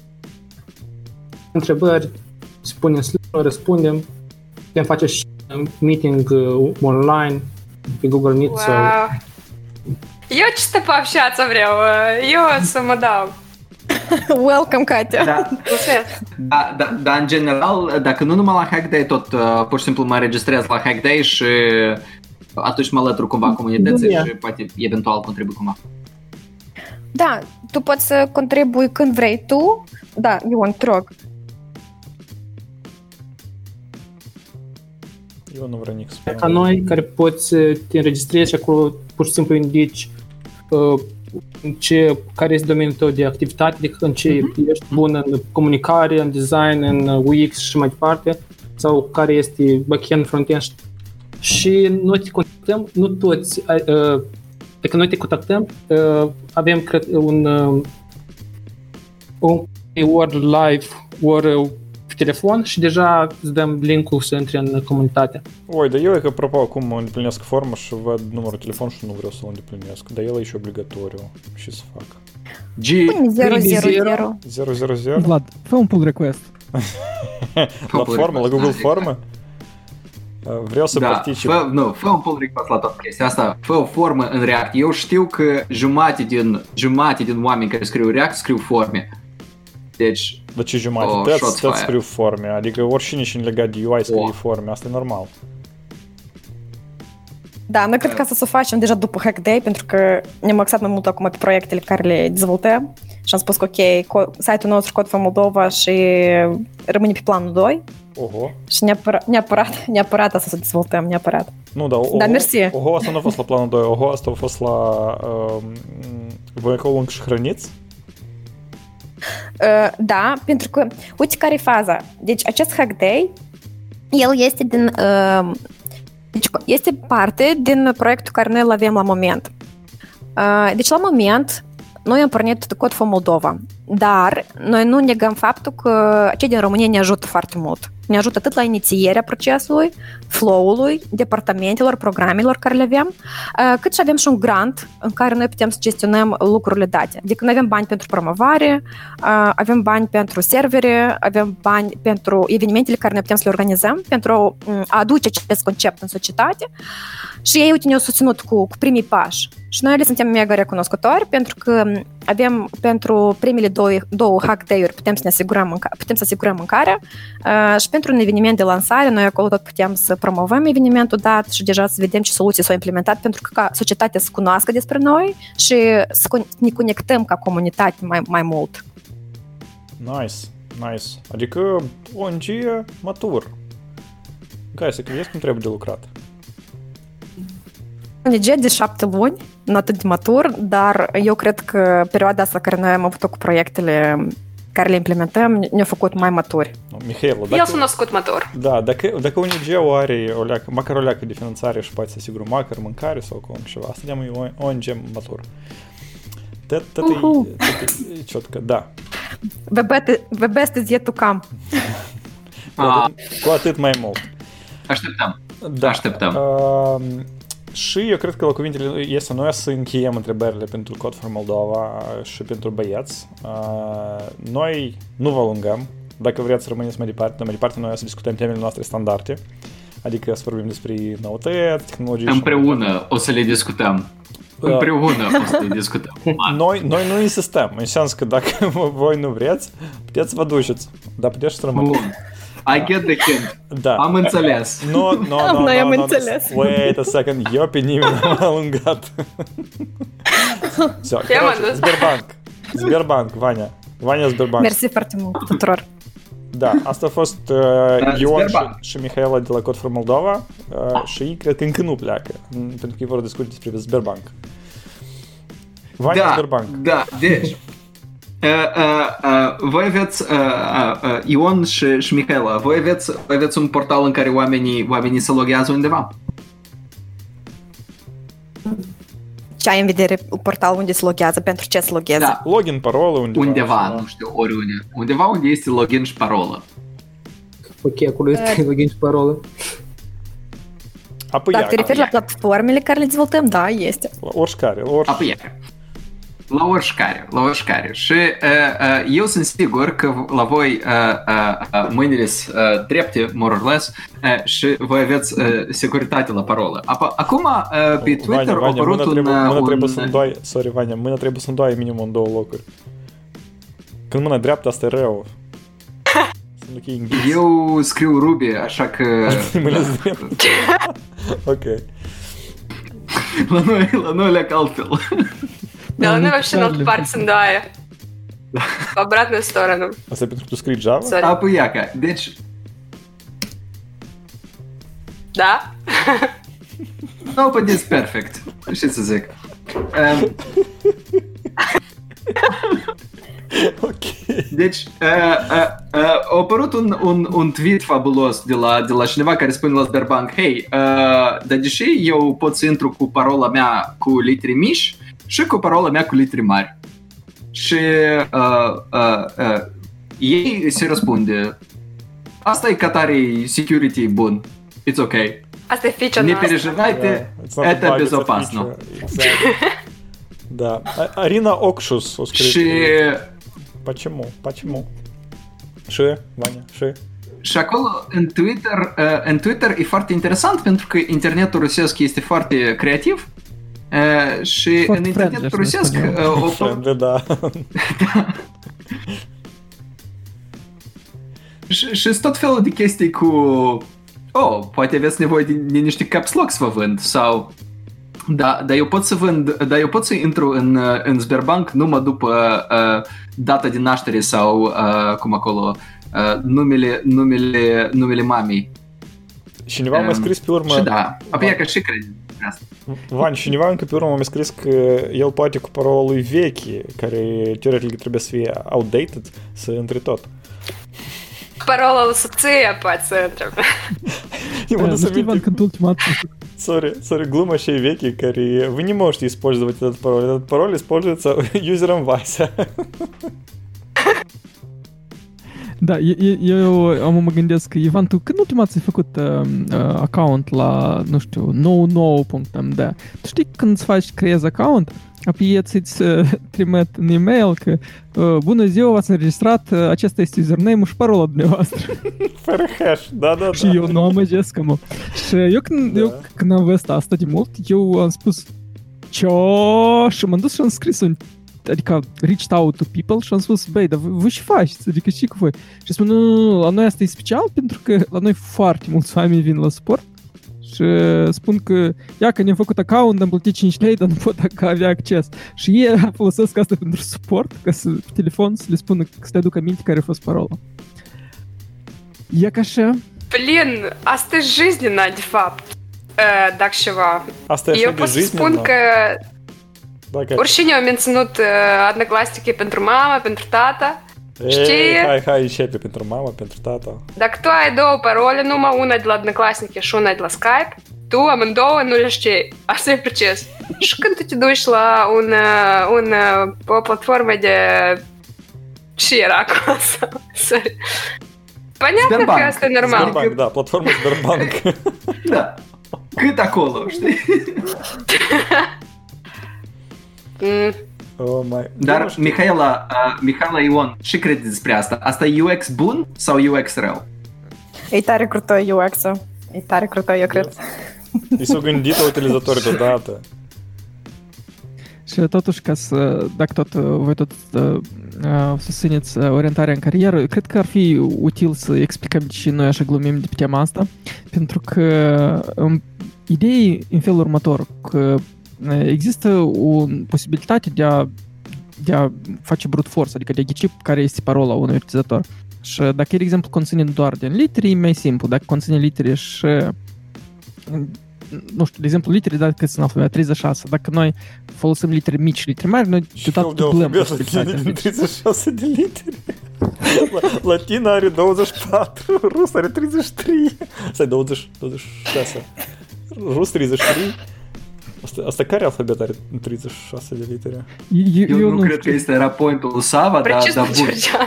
Întrebări, spunem Slack, răspundem, putem face și meeting uh, online pe Google Meet. Wow. Sau... Eu ce te пообщаться vreau, eu să mă dau. Welcome, Katia! Da, da, da, da, în general, dacă nu numai la Hack Day, tot uh, pur și simplu mă registrez la Hack Day și atunci mă alătur cumva comunității yeah. și poate eventual contribui cumva. Da, tu poți să contribui când vrei tu. Da, Ion, te rog. Eu nu vreau nici să ca noi, care poți să te înregistrezi și acolo pur și simplu indici uh, ce, care este domeniul tău de activitate, de în ce uh-huh. ești bun în comunicare, în design, în U X și mai departe, sau care este backend, frontend. Și noi te contactăm, nu toți, uh, dacă noi te contactăm, uh, avem, cred, un, uh, un ori live, ori pe telefon și deja îți dăm link-ul să intri în comunitate. Oi, dar eu e că, apropo, acum îndeplinesc formă și văd numărul telefon și nu vreau să-l îndeplinesc, dar el e și obligatoriu. Și să fac? G zero zero zero zero zero Vlad, fă un pull request. La formă, la Google formă? Vreau să da, particip. Fă, nu, fă un pull request la toată chestia asta. Fă o formă în React. Eu știu că jumate din, jumate din oameni care scriu React scriu forme. Deci, dar ce jumate? Tăți scriu forme, adică oricine și legat de U I scrie forme, asta e normal. Da, noi cred că să o facem deja după Hack Day, pentru că ne-am axat mai mult acum pe proiectele care le dezvoltăm și am spus că ok, site-ul nostru Code for Moldova și rămâne pe planul doi. Oho. Și neapărat, neapărat, neapărat asta să dezvoltăm, neapărat. Nu, da, oho, da, mersi. Oho, asta nu a fost la planul doi, oho, asta a fost la... Uh, voi acolo încă și hrăniți? Uh, da, pentru că, uite care e faza. Deci acest Hack Day, el este din... Uh, deci este parte din proiectul care noi îl avem la moment. Uh, deci la moment, noi am pornit Code for Moldova, dar noi nu negăm faptul că cei din România ne ajută foarte mult. Ne ajută atât la inițierea procesului, flow-ului, departamentelor, programelor care le avem, cât și avem și un grant în care noi putem să gestionăm lucrurile date. Adică noi avem bani pentru promovare, avem bani pentru servere, avem bani pentru evenimentele care noi putem să le organizăm, pentru a aduce acest concept în societate și ei, uite, ne-au susținut cu, cu primii pași. Și noi le suntem mega recunoscători pentru că avem pentru primele două, două Hack Day-uri putem să ne asigurăm, putem să asigurăm mâncarea uh, și pentru un eveniment de lansare noi acolo tot putem să promovăm evenimentul dat și deja să vedem ce soluții s-au implementat pentru că ca societatea să cunoască despre noi și să ne conectăm ca comunitate mai, mai mult. Nice, nice. Adică O N G matur. Care să crezi cum trebuie de lucrat? O N G de șapte luni, nu atât de matur, dar eu cred că perioada asta care noi am avut-o cu proiectele care le implementăm ne-a făcut mai maturi. No, Mihaela, dacă... Eu sunt născut matur. Da, dacă, dacă O N G-ul are o leacă, măcar o leacă de finanțare și poate să asigură măcar mâncare sau cum ceva, asta de-am O N G matur. Tot e ciotcă, da. The best is yet to come. Cu atât, cu atât mai mult. Așteptăm. Da. Așteptăm. Uh, și eu cred că la cuvintele este noi să încheiem întrebările pentru Code for Moldova și pentru băieți. Uh, noi nu vă lungăm. Dacă vreți să rămâneți mai departe, mai departe noi o să discutăm temele noastre standarde. Adică să vorbim despre noutăți, tehnologii. Împreună o să le discutăm. Împreună o să le discutăm. Noi, noi nu insistăm. În sens că dacă voi nu vreți, puteți să vă duceți. Dar puteți să rămâneți. I get the hint. Da. Am înțeles. No, no, no, Noi no, am no, înțeles. No. Wait a second, eu pe nimeni n-am alungat. Все, короче, Sberbank. Sberbank, Vania. Vania Sberbank. Mersi foarte mult tuturor. Da, asta a fost uh, Ion și, și Mihaela de la Code for Moldova uh, și ei cred că încă nu pleacă, pentru că ei vor discuta despre Sberbank. Vania Da, Sberbank. da, deci Uh, uh, uh, voi aveți, uh, uh, Ion și, și Mihaela, voi aveți, voi aveți un portal în care oamenii, oamenii se loghează undeva? Ce ai în vedere portal unde se loghează, pentru ce se loghează? Da. Login, parolă, undeva. Undeva, nu știu, oriunde. Undeva unde este login și parolă. Ok, acolo este login și parolă. Apăiacă. Dacă te referi la platformele care le dezvoltăm, da, este. La oricare, orice. Apăiacă. La oricare, la oricare. Și uh, uh, eu sunt sigur că la voi uh, uh, mâinile sunt uh, drepte, more or less, uh, și voi aveți uh, securitate la parolă. Ap- Acum, uh, pe Twitter Vania, a apărut un... Mâna un... trebuie să îndoi, sorry, Vania, mâna trebuie să îndoi minimum în două locuri. Când mâna dreaptă, asta e rău. Eu scriu Ruby, așa că... Mâna dreaptă. Ok. La noi, la noi leacă altfel. Да, она вообще not parts and die. В обратную сторону. Asta e pentru că tu scrii Java? Sorry. Apăiacă, deci... Da? No, but it's perfect. Ce să zic. Um, Ok. Deci, uh, uh, uh, a apărut un, un, un tweet fabulos de la, de la cineva care spune la Sberbank: hei, uh, dar deși eu pot să intru cu parola mea cu literi mici și cu parola mea cu literi mari. Și uh, uh, uh, ei se răspunde: asta e Qatari security bun, it's ok. Asta e feature Не noastră. переживайте, это безопасно. Да. Арина Окшус о скрипте. Și Почему? Почему? Și, Vania, și? Și acolo, în Twitter, uh, în Twitter e foarte interesant pentru că internetul rusesc este foarte creativ uh, și Foarte în internetul friendly, rusesc să uh, o, Friendly, da. Și, și tot felul de chestii cu... Oh, poate aveți nevoie de, de niște caps lock să vă vând, sau... Da, dar eu pot să vând, dar eu pot să intru în, în Sberbank numai după uh, data de naștere sau, uh, cum acolo, uh, numele, numele, numele mamei. Cineva um, m-a scris pe urmă... Și da, apoi că și cred asta. Van, cineva încă pe urmă m-a scris că el poate cu parola lui veche, care teoretic trebuie să fie outdated, să intre tot. Parola lui soție poate să intre. Ну, Иван, când ultima Sorry, sorry, глума ще веки, care вы не можете использовать этот пароль. Этот пароль используется юзером Вася. Da, eu, eu am mă gândesc că, Ivan, tu când ultima ți-ai făcut uh, account la, nu știu, nou nou punct m d? Tu știi când îți faci, creezi account, apoi îți uh, trimit un e-mail că uh, bună ziua, v-ați înregistrat, uh, acesta este username-ul și parola dumneavoastră. Fără hash, da, da, da. Și eu nu amăgesc, mă. Și eu când, da. eu când am văzut asta de mult, eu am spus ce-o? Și m-am dus și am scris un adică reached out to people și am spus, băi, dar voi și faceți, adică știi cu voi? Și spun, nu, nu, la noi asta e special pentru că la noi foarte mulți oameni vin la sport și spun că, ia că ne-am făcut account, am plătit cinci lei, dar nu pot avea acces. Și ei folosesc asta pentru suport, ca să, pe telefon, să le spună, să le aduc aminte care a fost parola. E ca așa. Blin, asta e жизненно, de fapt, dacă ceva. Asta e eu pot să spun că Dacă... Oricine au menținut uh, Одноклассники pentru mama, pentru tata. Ei, știi? Hai, hai, începe pentru mama, pentru tata. Dacă tu ai două parole, numai una de la Одноклассники și una de la Skype, tu amândouă nu le știi. Asta e proces. Și când tu te duci la un, un, o platformă de... Ce era acolo? Sorry. Понятно că asta e normal. Sberbank, da, platforma Sberbank. Da. Cât acolo, știi? Mm. Oh, my. Dar, Mihaela, uh, Mihaela Ion, ce crezi despre asta? Asta e U X bun sau U X rău? E tare cruтой U X-ul. E tare cruтой, eu cred. И s-au gândit la utilizatori deodată. Și totuși, ca să, dacă tot voi tot uh, susțineți orientarea în carieră, cred că ar fi util să explicăm și noi așa glumim de pe tema asta, pentru că um, ideea e în felul următor, că există o posibilitate de a, de a face brute force, adică de a ghici care este parola unui utilizator. Și dacă, de exemplu, conține doar din litere, e mai simplu. Dacă conține litere și, nu știu, de exemplu, litere, dacă sunt alfabet treizeci și șase, dacă noi folosim litere mici și litere mari, noi deodată dublăm posibilitatea. treizeci și șase de litere. Latin are douăzeci și patru, rus are treizeci și trei. Stai, douăzeci, douăzeci și șase. Rus treizeci și trei. Asta, asta care alfabet are treizeci și șase de litere? Eu, eu, eu nu, nu cred știu. Că este era point-ul lui Sava, dar da, bun.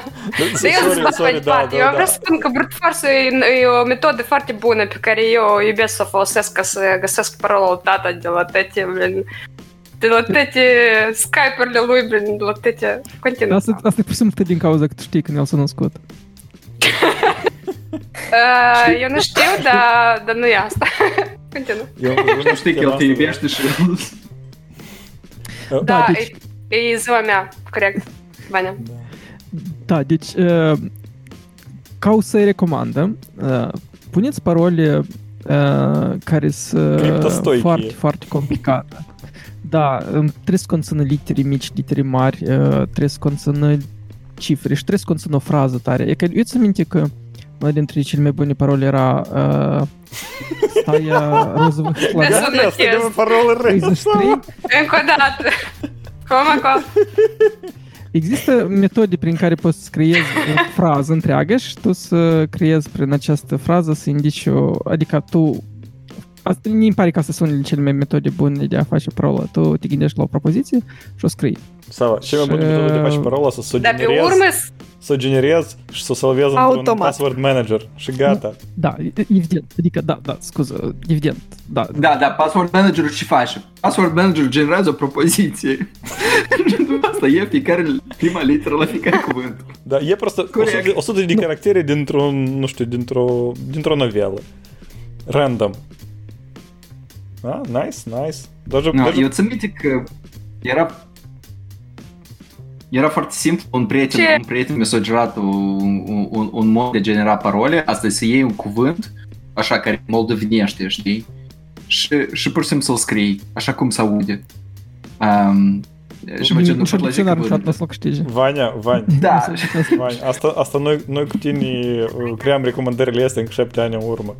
Eu vreau să spun că brute force e o metodă foarte bună pe care eu iubesc să o folosesc ca să găsesc parola lui tata de la tete, de la tete Skype-urile lui, de la tete continuă. Asta, asta e pur și simplu din cauza că tu știi când el s-a născut. uh, eu nu știu, dar, dar nu e asta. Continuă. Eu nu știu că el te iubește și... Da, da deci... e, e ziua mea, corect, Vania. Da, deci, uh, ca o să-i recomandă, uh, puneți parole uh, care sunt foarte, foarte complicate. Da, trebuie să conțină litere mici, litere mari, uh, trebuie să conțină cifre și trebuie să conțină o frază tare. E că eu ți aminte că una dintre cele mai bune parole era uh, Staia rozovых флагов. treizeci și trei. Încă o dată. Cum acolo? Există metode prin care poți să creezi o frază întreagă și tu să creezi prin această frază să indici o... Adică tu... Asta mi pare că asta sunt cele mai metode bune de a face parola. Tu te gândești la o propoziție și o scrii. Sava, cea mai bună metodă de a face parola să s-o generezi, să o generezi și să o salvezi într-un password manager și gata. Da, evident, adică da, da, scuză, evident, da. Da, da, password managerul ce face? Password managerul generează o propoziție. Asta e fiecare, prima literă la fiecare cuvânt. Da, e просто o sută de caractere dintr-o, nu știu, dintr-o, dintr-o novelă. Random. Ah, nice, nice. Даже, no, даже... Eu țin minte că era Era foarte simplu, un prieten, Ce? un prieten mi-a sugerat un, un, un mod de genera parole, asta e să iei un cuvânt, așa care moldovenește, știi? Și, și pur și simplu să-l scrii, așa cum se aude. Um, și mă gen, nu pot dicționar niciodată să-l câștige. Vania, Vania, da. Vania, asta, asta noi, noi cu tine cream recomandările astea încă șapte ani în urmă.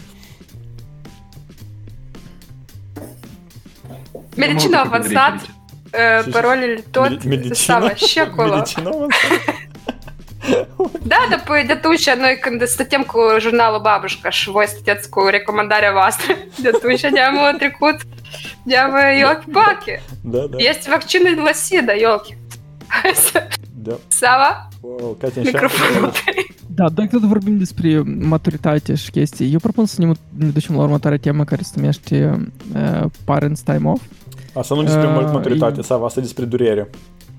Medicină avansat, parolele tot, Sava, și acolo. Medicină avansat? Da, dar păi de atunci noi când stăteam cu jurnalul Babușca și voi stăteați cu recomandarea voastră, de atunci ne-am trecut, ne-am елки-палки. Da, da. Este vaccinul de la SIDA, елки. Da. Sava? Wow, Katia, microfonul. Da, dacă tot vorbim despre maturitate și chestii, eu propun să ne, ne ducem la următoarea temă care se numește uh, Parents Time Off. Asta nu despre uh, maturitate, Sava, asta despre durere.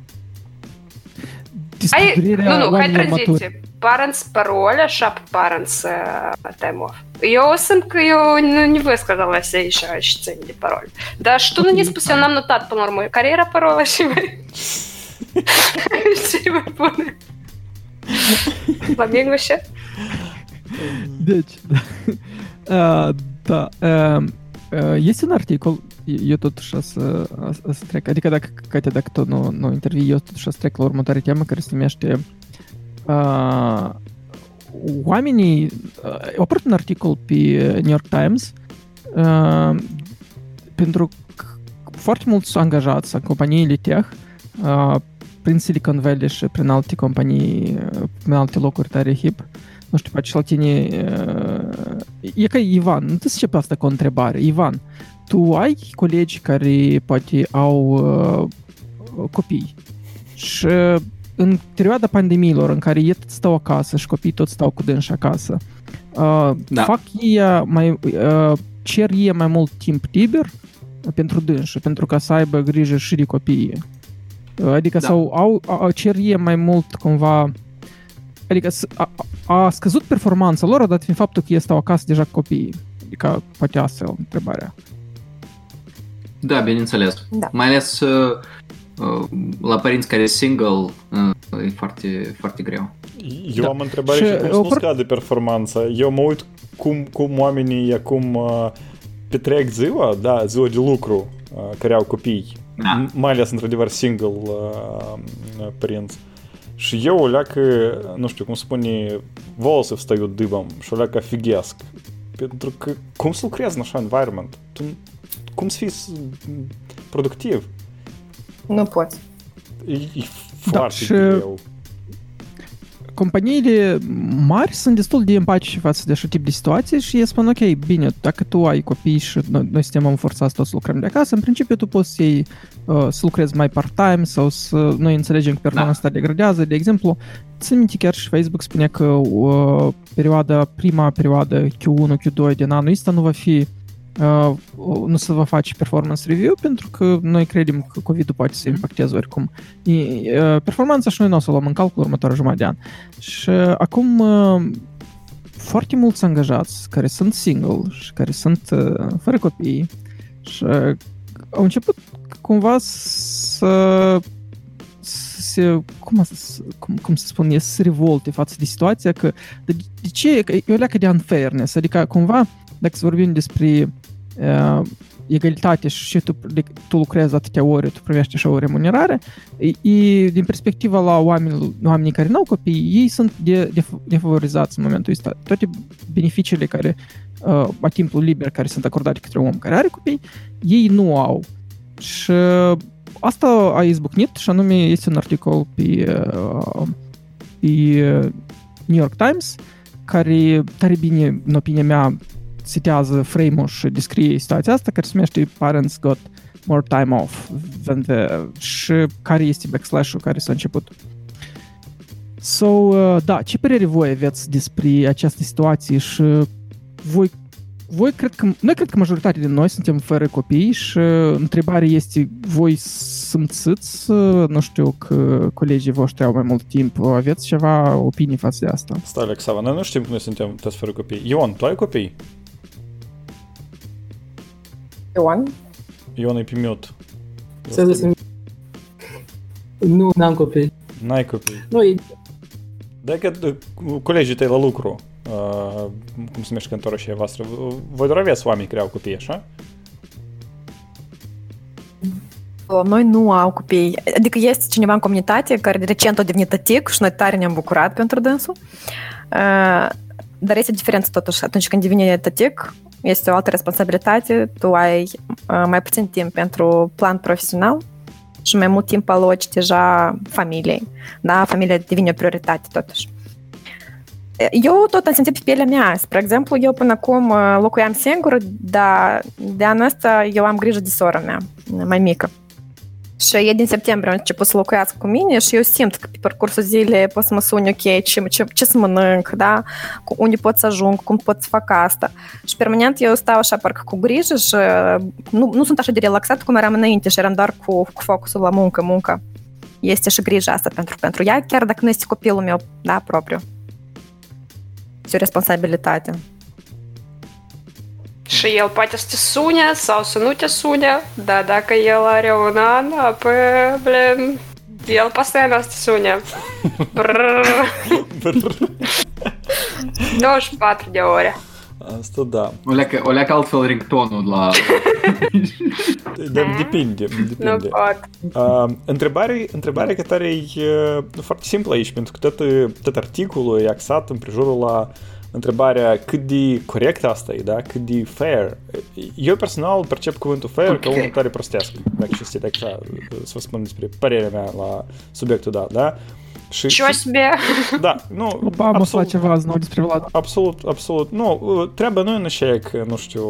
Hai, nu, nu, hai tranziție. Parents пароля, шап parents uh, time off. Eu simt că eu nu не высказала себя еще ощущение de пароль. Dar și tu nu ne spus, eu n-am notat până la urmă. Care era parola și mai... și mai bune? Flamingo și? Deci, uh, da, uh, uh, este un articol, eu totuși o să, o să trec, adică dacă, Katia, dacă tu nu, nu intervii, eu totuși o să trec la următoarea temă care se numește uh, oamenii, uh, au apărut un articol pe New York Times uh, pentru că foarte mulți angajați în companiile tech uh, prin Silicon Valley și prin alte companii, prin alte locuri tare hip. Nu știu, poate și la tine... E ca Ivan, nu te începe asta cu o întrebare. Ivan, tu ai colegi care poate au uh, copii și în perioada pandemiilor în ei ei stau acasă și copiii tot stau cu dânsi acasă, uh, da. fac ei mai... Uh, cer ei mai mult timp liber pentru dânsi, pentru ca să aibă grijă și de copii. Adică da. sau au, au cer ei mai mult cumva, adică a, a scăzut performanța lor, dat fiind faptul că ei stau acasă deja cu copiii. Adică poate asta e întrebarea. Da, bineînțeles. Da. Mai ales uh, uh, la părinți care sunt single uh, e foarte, foarte greu. Eu da. am întrebare și, și cum să nu scade performanța. Eu mă uit cum, cum oamenii acum uh, petrec ziua, da, ziua de lucru, uh, care au copii. Da. Mai ales, într-adevăr, single uh, părinți. Și eu o leacă, nu știu cum spune, волосы встают дыбом și o leacă afighesc. Pentru că cum să lucrezi în așa environment? Tu, cum să fii productiv? Nu poți. E, e foarte da, greu. Companiile mari sunt destul de empatice față de așa tip de situație și ei spun, ok, bine, dacă tu ai copii și noi, noi suntem forțați toți să lucrăm de acasă, în principiu tu poți să iei, uh, să lucrezi mai part-time sau să noi înțelegem că performanța ta degradează. De exemplu, țin minte chiar și Facebook spunea că uh, perioada, prima perioadă Q unu, Q doi din anul ăsta nu va fi Uh, nu se va face performance review pentru că noi credem că COVID-ul poate să impacteze oricum. E, uh, performanța și noi nu o să o luăm în calcul următoarea jumătate de an. Și uh, acum uh, foarte mulți angajați care sunt single și care sunt uh, fără copii și uh, au început cumva să se, cum, cum, cum să spun, să se revolte față de situația că de, de ce e o leacă de unfairness, adică cumva dacă să vorbim despre uh, egalitate și tu, tu lucrezi atâtea ore, tu primești așa o remunerare, e, din perspectiva la oameni, oamenii care n-au copii, ei sunt de, de, defavorizați în momentul ăsta. Toate beneficiile care, uh, a timpul liber care sunt acordate către un om care are copii, ei nu au. Și asta a izbucnit și anume este un articol pe, uh, pe New York Times care tare bine, în opinia mea, citează frame-ul și descrie situația asta, care se numește Parents Got More Time Off than the, și care este backslash-ul care s-a început. So, uh, da, ce părere voi aveți despre această situație și voi, voi cred că, noi cred că majoritatea din noi suntem fără copii și întrebarea este, voi simțiți, nu știu, că colegii voștri au mai mult timp, aveți ceva opinii față de asta? Stai, Alexava, noi nu știm că noi suntem toți fără copii. Ion, tu ai copii? Ion? Ion e pe mute. Nu, n-am copii. N-ai copii. Nu, e... Dacă colegii tăi la lucru, uh, cum se numește cantorul și voastră, voi doar aveți oameni care au copii, așa? Noi nu au copii. Adică este cineva în comunitate care recent a devenit tătic și noi tare ne-am bucurat pentru dânsul. Dar este diferență totuși. Atunci când devine tătic, este o altă responsabilitate, tu ai mai puțin timp pentru plan profesional și mai mult timp aloci deja familiei. Da? Familia devine o prioritate totuși. Eu tot am simțit pe pielea mea. Spre exemplu, eu până acum locuiam singură, dar de anul ăsta eu am grijă de sora mea, mai mică. Și ei din septembrie au început să locuiască cu mine și eu simt că pe parcursul zilei pot să mă suni, ok, ce, ce, ce să mănânc, da? Unde pot să ajung, cum pot să fac asta. Și permanent eu stau așa parcă cu grijă și nu, nu sunt așa de relaxat cum eram înainte și eram doar cu, cu focusul la muncă, muncă. Este și grija asta pentru, pentru ea, chiar dacă nu este copilul meu, da, propriu. Este o responsabilitate. Și el poate să te sune sau să nu te sune, dar dacă el are un an, apoi, blin, el постоянно să te sune. douăzeci și patru de ore. Asta da. O leacă, o leacă altfel ringtonul la... De, depinde, depinde. Nu pot. Uh, întrebarea, întrebarea că tare e uh, foarte simplă aici, pentru că tot, tot articolul e axat în prejurul la întrebarea cât de corect asta e, da? Cât de fair. Eu personal percep cuvântul fair okay. ca unul tare prostesc, dacă știți, dacă să vă spun despre părerea mea la subiectul dat, da? Și, Ce o себе? Da, nu, Obama absolut, ceva nou despre Vlad. Absolut, absolut. Nu, treaba nu e în așa că, nu știu,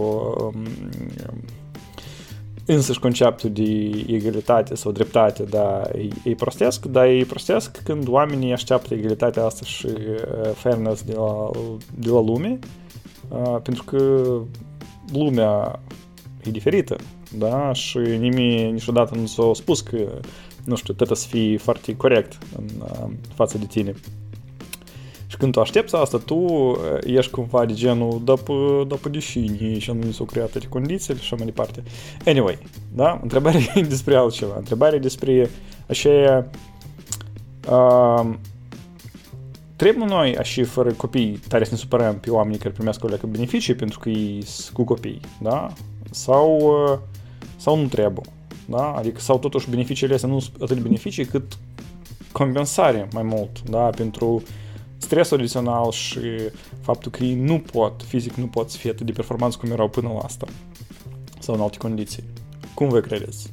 însăși conceptul de egalitate sau dreptate, da, e, e prostesc, dar e prostesc când oamenii așteaptă egalitatea asta și fairness de la, de la lume, pentru că lumea e diferită, da, și nimeni niciodată nu s-a spus că, nu știu, tot să fie foarte corect în față de tine. Și când tu aștepți asta, tu ești cumva de genul după, după deșini și nu s-au creat toate condițiile și așa mai departe. Anyway, da? Întrebarea e despre altceva. Întrebarea e despre așa... Uh, trebuie noi, așa, fără copii, tare să ne supărăm pe oamenii care primesc o leacă beneficii pentru că ei sunt cu copii, da? Sau, uh, sau nu trebuie, da? Adică sau totuși beneficiile astea nu sunt atât de beneficii cât compensare mai mult, da? Pentru stresul adițional și faptul că ei nu pot, fizic nu pot să fie atât de performanți cum erau până la asta sau în alte condiții. Cum vă credeți?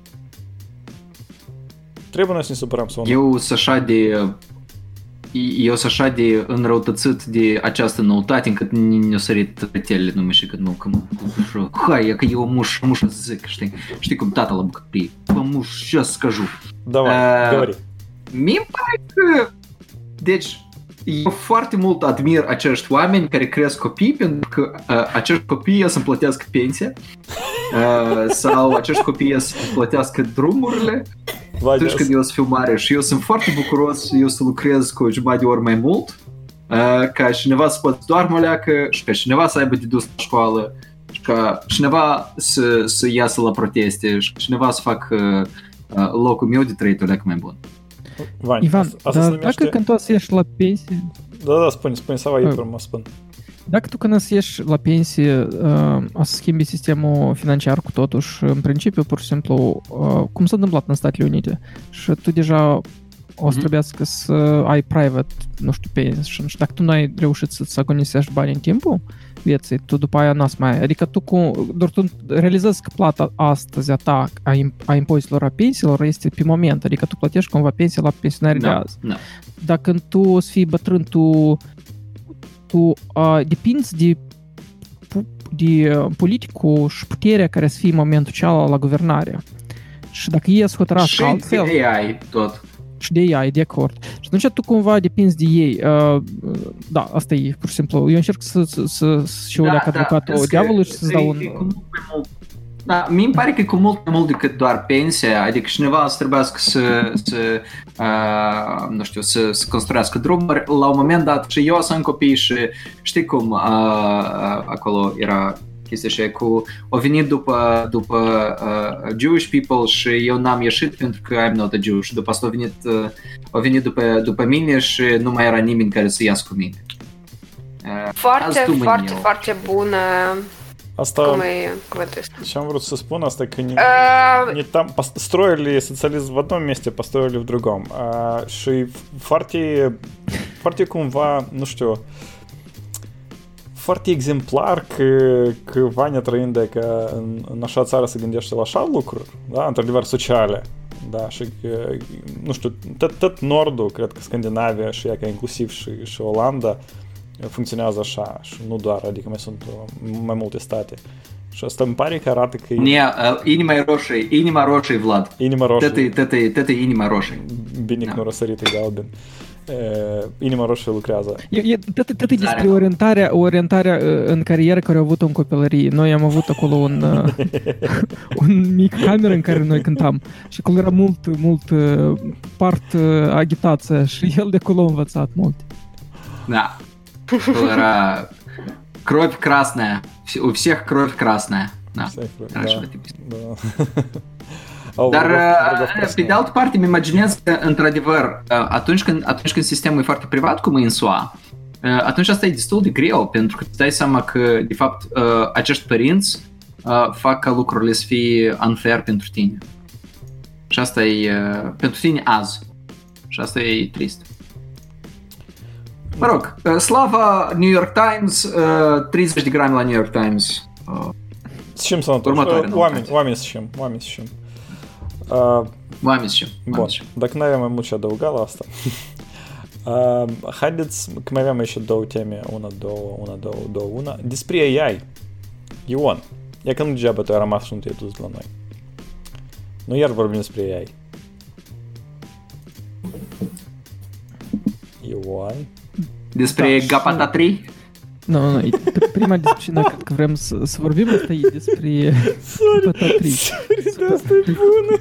Trebuie noi să ne supărăm sau nu? Eu sunt așa de... Eu sunt așa de înrăutățit de această noutate încât ne-o sărit retele numai și că nu, că mă... Hai, că eu muș, muș să zic, știi? Știi cum tata la bucătărie? Vă muș, ce să scăju? Давай, говори. Mi-mi pare că... Deci, eu foarte mult admir acești oameni care cresc copii pentru că uh, acești copii să-mi plătească pensia uh, sau acești copii să-mi plătească drumurile atunci când eu să fiu mare și eu sunt foarte bucuros eu să lucrez cu o jumătate de ori mai mult uh, ca cineva să poată doar leacă și ca cineva să aibă de dus la școală și ca cineva să, să iasă la proteste și cineva să facă uh, locul meu de trăit o leacă mai bun. Vani, Ivan, asta, asta dar numește... dacă când tu o să ieși la pensie... Da, da, spune, spune, sau aici mă spun. Dacă tu când o să ieși la pensie, uh, o să schimbi sistemul financiar cu totul și în principiu, pur și simplu, uh, cum s-a întâmplat în Statele Unite și tu deja o să mm-hmm. trebuiască să ai private, nu știu, pension și dacă tu nu ai reușit să-ți agonisești bani în timpul vieții, tu după aia n-ați mai... Adică tu, cu, doar tu realizezi că plata astăzi a ta a, a impozitelor a pensiilor este pe moment, adică tu plătești cumva pensia la pensionarii da, de azi. Da. Dacă tu o să fii bătrân, tu, tu uh, depinzi de, de politicul și puterea care să fie în momentul cealaltă la guvernare. Și dacă ei să hotărască altfel... Și A I tot. Și de A I, de acord. Și atunci tu cumva depinzi de ei. Uh, da, asta e, pur și simplu. Eu încerc să, să, să, să și eu leac advocatul diavolului și să-ți dau un... Da, mi-mi pare că e cu mult mai mult decât doar pensia, adică cineva să trebuiască să, să uh, nu știu, să, să construiască drumuri la un moment dat și eu să am copii și știi cum uh, acolo era chestia așa cu... O venit după, după uh, Jewish people și eu n-am ieșit pentru că I'm not a Jew și după asta a venit, uh, a venit după, după mine și nu mai era nimeni care să iasă cu mine. Uh, foarte, foarte, foarte bună. Asta, cum e cuvântul ăsta? Ce am vrut să spun asta, că не, uh... не там построили социализм в одном месте, построили в другом. Uh, și foarte, foarte cumva, nu știu, foarte exemplar că, că Vania trăind că în, în așa țară se gândește la așa lucruri, da, într-adevăr sociale. Da, și că, nu știu, tot, tot nordul, cred că Scandinavia și ea, că inclusiv și, și Olanda, funcționează așa și nu doar, adică mai sunt mai multe state. Și asta îmi pare că arată că... Ne, uh, inima e roșie, inima roșie, Vlad. Inima roșie. Tătă e inima roșie. Bine că nu răsărit e galben. Uh, inima roșie lucrează. Tot e despre orientarea, orientarea în carieră care au avut-o în copilărie. Noi am avut acolo un, un mic cameră în care noi cântam și acolo era mult, mult part agitație și el de acolo a învățat mult. Da. Era кровь красная. У всех кровь красная. Da. Da. Da. Dar, pe de altă parte, îmi imaginez că, într-adevăr, atunci când, atunci când sistemul e foarte privat, cum e în S U A, atunci asta e destul de greu, pentru că îți dai seama că, de fapt, acești părinți fac ca lucrurile să fie unfair pentru tine. Și asta e pentru tine azi. Și asta e trist. Mă rog, slava New York Times, treizeci de grame la New York Times. С чем să oameni, oameni să știm, oameni să știm. Oameni să știm. Bun, dacă n-avem mai mult ce adăuga la asta. uh, haideți, că mai aveam și două teme, una, două, una, două, două, una. Despre A I. Ion, e că nu degeaba tu ai rămas și nu te-ai dus la noi. Nu iar vorbim despre A I. Ion. Despre da, Gapata trei? Nu, nu, nu, prima discuție, cred că vrem să, să vorbim, asta e despre Gapata trei. Sorry, asta e bună!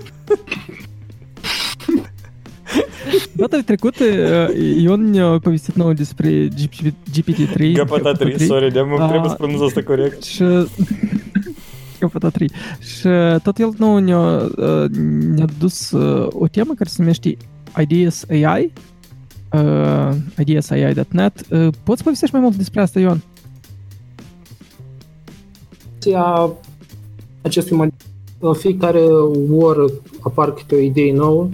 Data trecută, Ion ne-a povestit nouă despre G P T trei. Gapata trei, sorry, de-am trebuie să pronunț asta corect. Și... Gapata trei. Și tot el nou ne-a, ne-a dus o temă care se numește Ideas A I. Uh, ideas A I dot net. Uh, poți povestești mai mult despre asta, Ion? Acestui mod, în fiecare oră apar câte o idee nouă.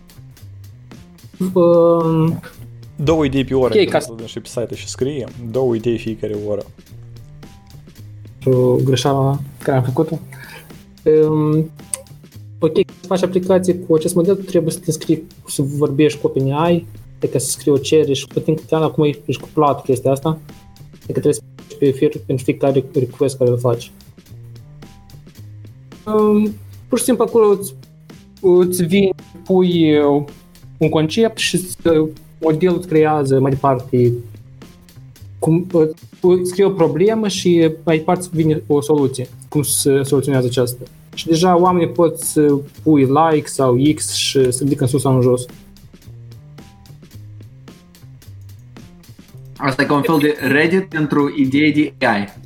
Uh, două idei pe oră, okay, să și pe site și scriem. Două idei fiecare oră. O greșeală care am făcut-o. Um, ok, să faci aplicație cu acest model, trebuie să te înscrii, să vorbești cu OpenAI, adică să scrii o cerere și putem câtean acum ești cu plată chestia asta, adică trebuie să pe fir pentru fiecare request care îl faci. Um, pur și simplu acolo îți, îți vine, pui un concept și modelul îți creează mai departe, cum, scrie o problemă și mai departe vine o soluție, cum se soluționează aceasta. Și deja oamenii pot să pui like sau X și să ridică în sus sau în jos. Asta e ca un fel de Reddit pentru idei de A I.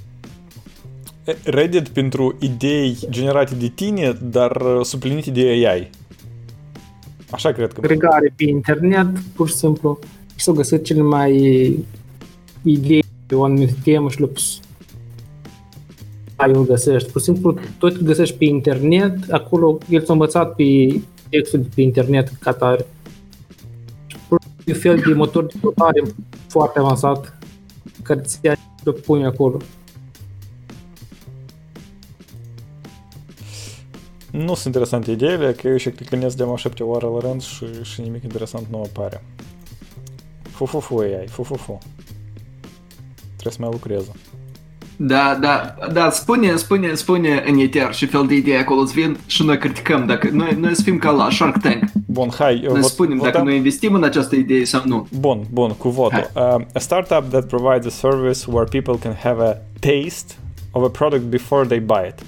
Reddit pentru idei generate de tine, dar suplinite de A I. Așa cred că... Agregare pe internet, pur și simplu, și să găsesc cele mai idei pe o anumită temă și le pus. Ai îl găsești. Pur și simplu, tot îl găsești pe internet, acolo el s-a învățat pe textul de pe internet ca tare. Un fel de motor de căutare foarte avansat care ți ia și pune acolo. Nu sunt interesante ideile, că eu și clicănesc de-am șapte ore la rând și, și nimic interesant nu apare. Fu-fu-fu A I, fu-fu-fu. Trebuie să mai lucrez. Da, da, da, spune, spune, spune în eter și fel de idei acolo îți vin și noi criticăm dacă noi, noi să fim ca la Shark Tank. Bun, hai. Noi vot, spunem votam. Dacă noi investim în această idee sau nu. Bun, bun, cu votul. Uh, a startup that provides a service where people can have a taste of a product before they buy it.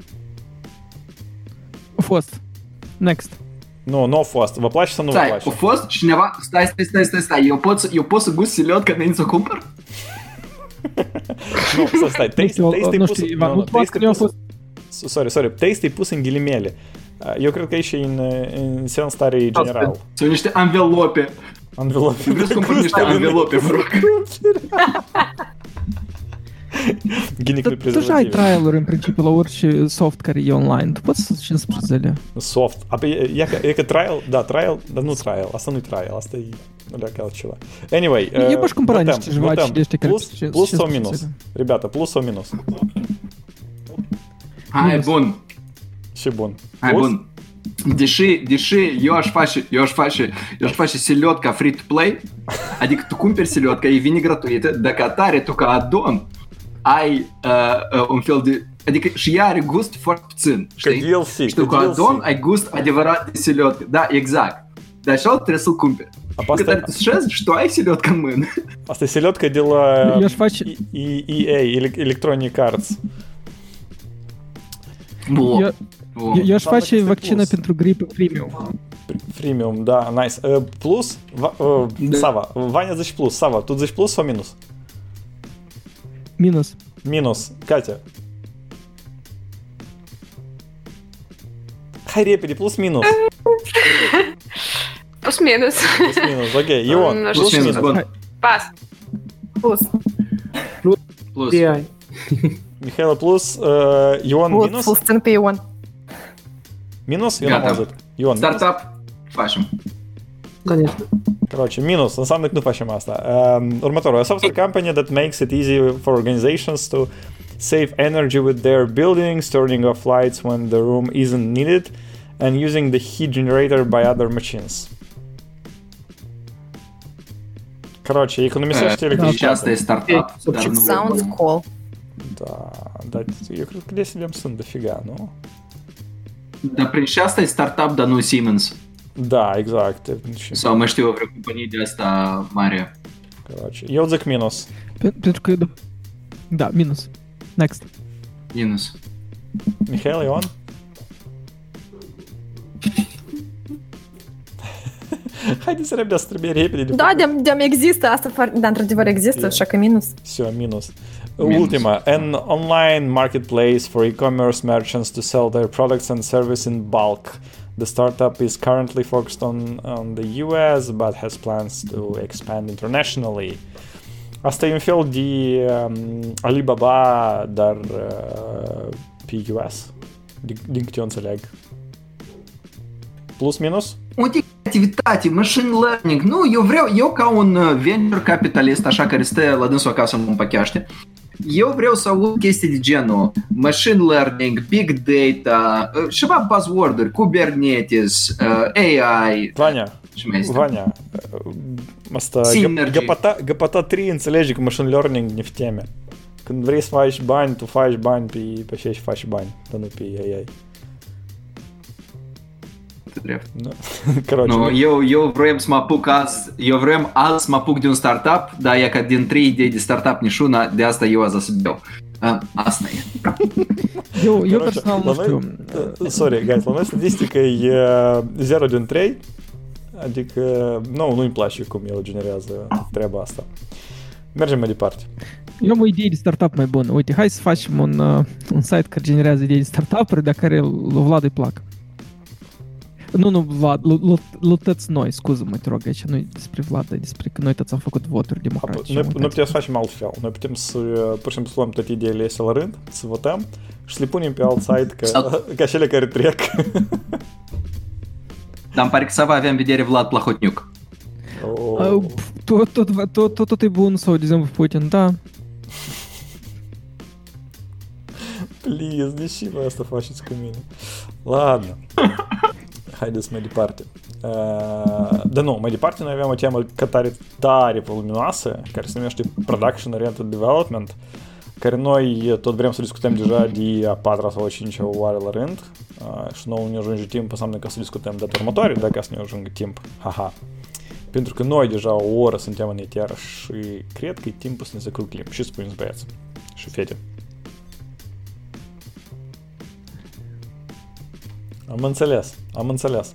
A fost. Next. Nu, nu a fost. Vă place sau nu stai, vă place? A fost cineva... Stai, stai, stai, stai, stai. Eu pot, eu pot să gust siliot că înainte să o cumpăr? Nu, să stai, taste, taste nu știu, Ivan, nu, taste pus, fost... sorry, sorry, taste e pus în ghilimele. Eu cred că e și în, în sens tare general. Sunt niște anvelope. Anvelope. Vreau să cumpăr niște anvelope, vă rog. Tu deja ai trial-uri în principiu la orice soft care e online. Tu poți să cincisprezece zile. Soft. Apoi, e că, e că trial, da, trial, dar nu trial. Asta nu e trial, asta e leacă altceva. Anyway, eu m-aș cumpăra niște jvaci de ăștia care plus, plus sau minus? Ребята, plus sau minus? Hai, bun. Și bun. Hai, bun. Deși, deși eu aș face, eu aș face, eu aș face seliotka free-to-play, adică tu cumperi seliotka, e vine gratuită, dacă atare tu ca addon ai uh, uh, un fel de... Adică și ea are gust foarte puțin, știi? Că D L C, și tu ca addon ai gust adevărat de seliotka. Da, exact. Dar așa trebuie să-l cumperi. Cât are tu șezi și tu ai seliotka în mână. Asta e seliotka de la eu aș face... E A, Electronic Arts. Bun. Eu, eu, eu aș face vaccină pentru gripă premium. Premium, da, nice. Uh, plus, va, uh, da. Sava, Vania zici plus, Sava, tu zici plus sau minus? Minus. Minus. Katya. Hai repede, plus minus. Plus minus. Plus minus, ok. Ion, nu plus minus. Bun. Pas. Plus. Plus. Plus. Mihaela plus, uh, Ion plus, minus? Plus țin pe Ion. Minus? Eu n-am auzit. Ion, startup facem. Конечно. Короче, minus, înseamnă că nu facem asta. Um, următorul, a software company that makes it easy for organizations to save energy with their buildings, turning off lights when the room isn't needed, and using the heat generator by other machines. Короче, economisește electricitate. Și asta e startup. Sounds cool. Da, dar eu cred că de sunt dofiga, nu? Dar prin și asta e startup, dar nu Siemens. Da, exact. Sau mai știu o vreo companie de asta mare. Короче, eu zic minus. Pentru că... Da, minus. Next. Minus. Mihail, Ion? Haideți repede să trebuie repede. De da, de-am, de-am există, asta, da, într-adevăr există, yeah. Așa că minus. Все, minus. Minus. Ultima, an online marketplace for e-commerce merchants to sell their products and service in bulk. The startup is currently focused on, on the U S, but has plans to expand internationally. Asta e un fel de um, Alibaba, dar uh, pe U S, din, din câte eu înțeleg. Plus, minus? Unde activitate, machine learning, nu, eu vreau, eu ca un venture capitalist, așa care stă la dânsul acasă în pacheaște, eu vreau să aud chestii de genul machine learning, big data, ceva buzzword-uri, Kubernetes, A I. Vania, Vania, asta G P T trei înțelege că machine learning ne v teme. Când vrei să faci bani, tu faci bani pe, pe așa și faci bani, dar nu pe A I. No. No, eu, eu vreau să mă apuc azi, eu vreau azi să mă apuc de un startup, dar e că din trei idei de startup niciuna, de asta eu azi să beau. Uh, asta e. eu, eu personal nu știu. Sorry, guys, la noi statistica e zero din trei, adică nu, nu-mi place cum el generează treaba asta. Mergem mai departe. Eu am o idee de startup mai bună. Uite, hai să facem un, uh, un site care generează idei de startup-uri, de care lui Vlad îi plac. Nu, nu, Vlad, lui tăți noi, scuză-mă, te rog, aici nu e despre Vlad, e despre că noi tăți am făcut voturi democratice. Noi, noi putem să facem altfel, noi putem să, pur și simplu, să luăm toate ideile astea la rând, să votăm și să le punem pe alt site ca, Sau... ca cele care trec. Dar îmi pare că să vă avea în vedere Vlad Plahotniuc. Oh. Tot, tot, tot, tot, tot e bun sau, de exemplu, Putin, da? Please, de ce vă asta faceți cu mine? Ladno. Haideți mai departe. Uh, dar nu, mai departe noi avem o temă tare, tare voluminoasă, care se numește Production Oriented Development, care noi tot vrem să discutăm deja de a patra sau a cincea oară la rând uh, și nouă ne ajunge timp, înseamnă că să discutăm data următoare, dacă să ne ajungă timp. Haha. Pentru că noi deja o oră suntem în eter și cred că e timpul să ne zacruclim. Și spuneți băieți și fete. Am înțeles, am înțeles.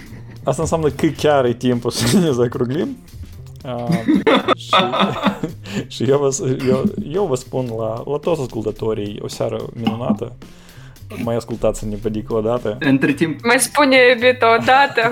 Asta înseamnă că chiar e timpul să ne zacruglim. Uh, și, Și eu vă, eu, eu vă spun la, la toți ascultătorii o seară minunată. Mai ascultați-ne Nipădică odată. Între timp... Mai spune iubito odată.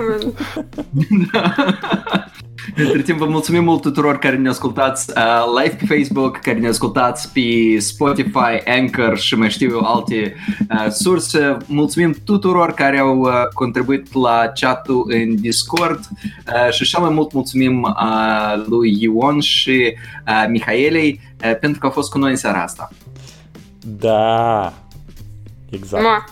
Între timp, vă mulțumim mult tuturor care ne ascultați uh, live pe Facebook, care ne ascultați pe Spotify, Anchor și mai știu eu alte uh, surse. Mulțumim tuturor care au uh, contribuit la chat-ul în Discord uh, și cel mai mult mulțumim uh, lui Ion și uh, Mihaelei uh, pentru că au fost cu noi în seara asta. Da, exact. Ma.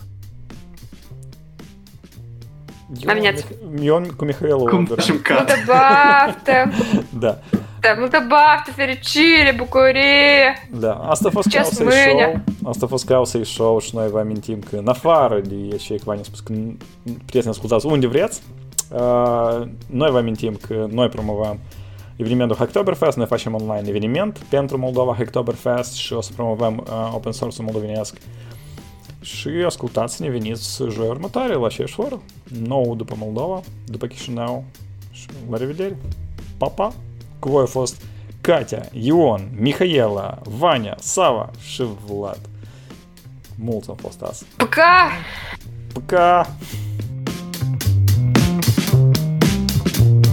Eu, eu cu Mihailul. Cum facem cat? Multă baftă! Da. Da, multă baftă, fericire, bucurie! Da, asta a fost Causei Show. Asta a fost Causei Show și noi vă amintim că în afară de cei care v-am spus că puteți ne ascultați unde vreți, noi vă amintim că noi promovăm evenimentul Hacktoberfest, noi facem online eveniment pentru Moldova Hacktoberfest și o să promovăm open source-ul moldovenesc. Și ascultați-ne, veniți joi următoare la aceeași oră, nouă după Moldova, după Chișinău și la revedere. Pa, pa! Cu voi a fost Katia, Ion, Mihaela, Vania, Sava și Vlad. Mulți am fost azi. Пока! Пока!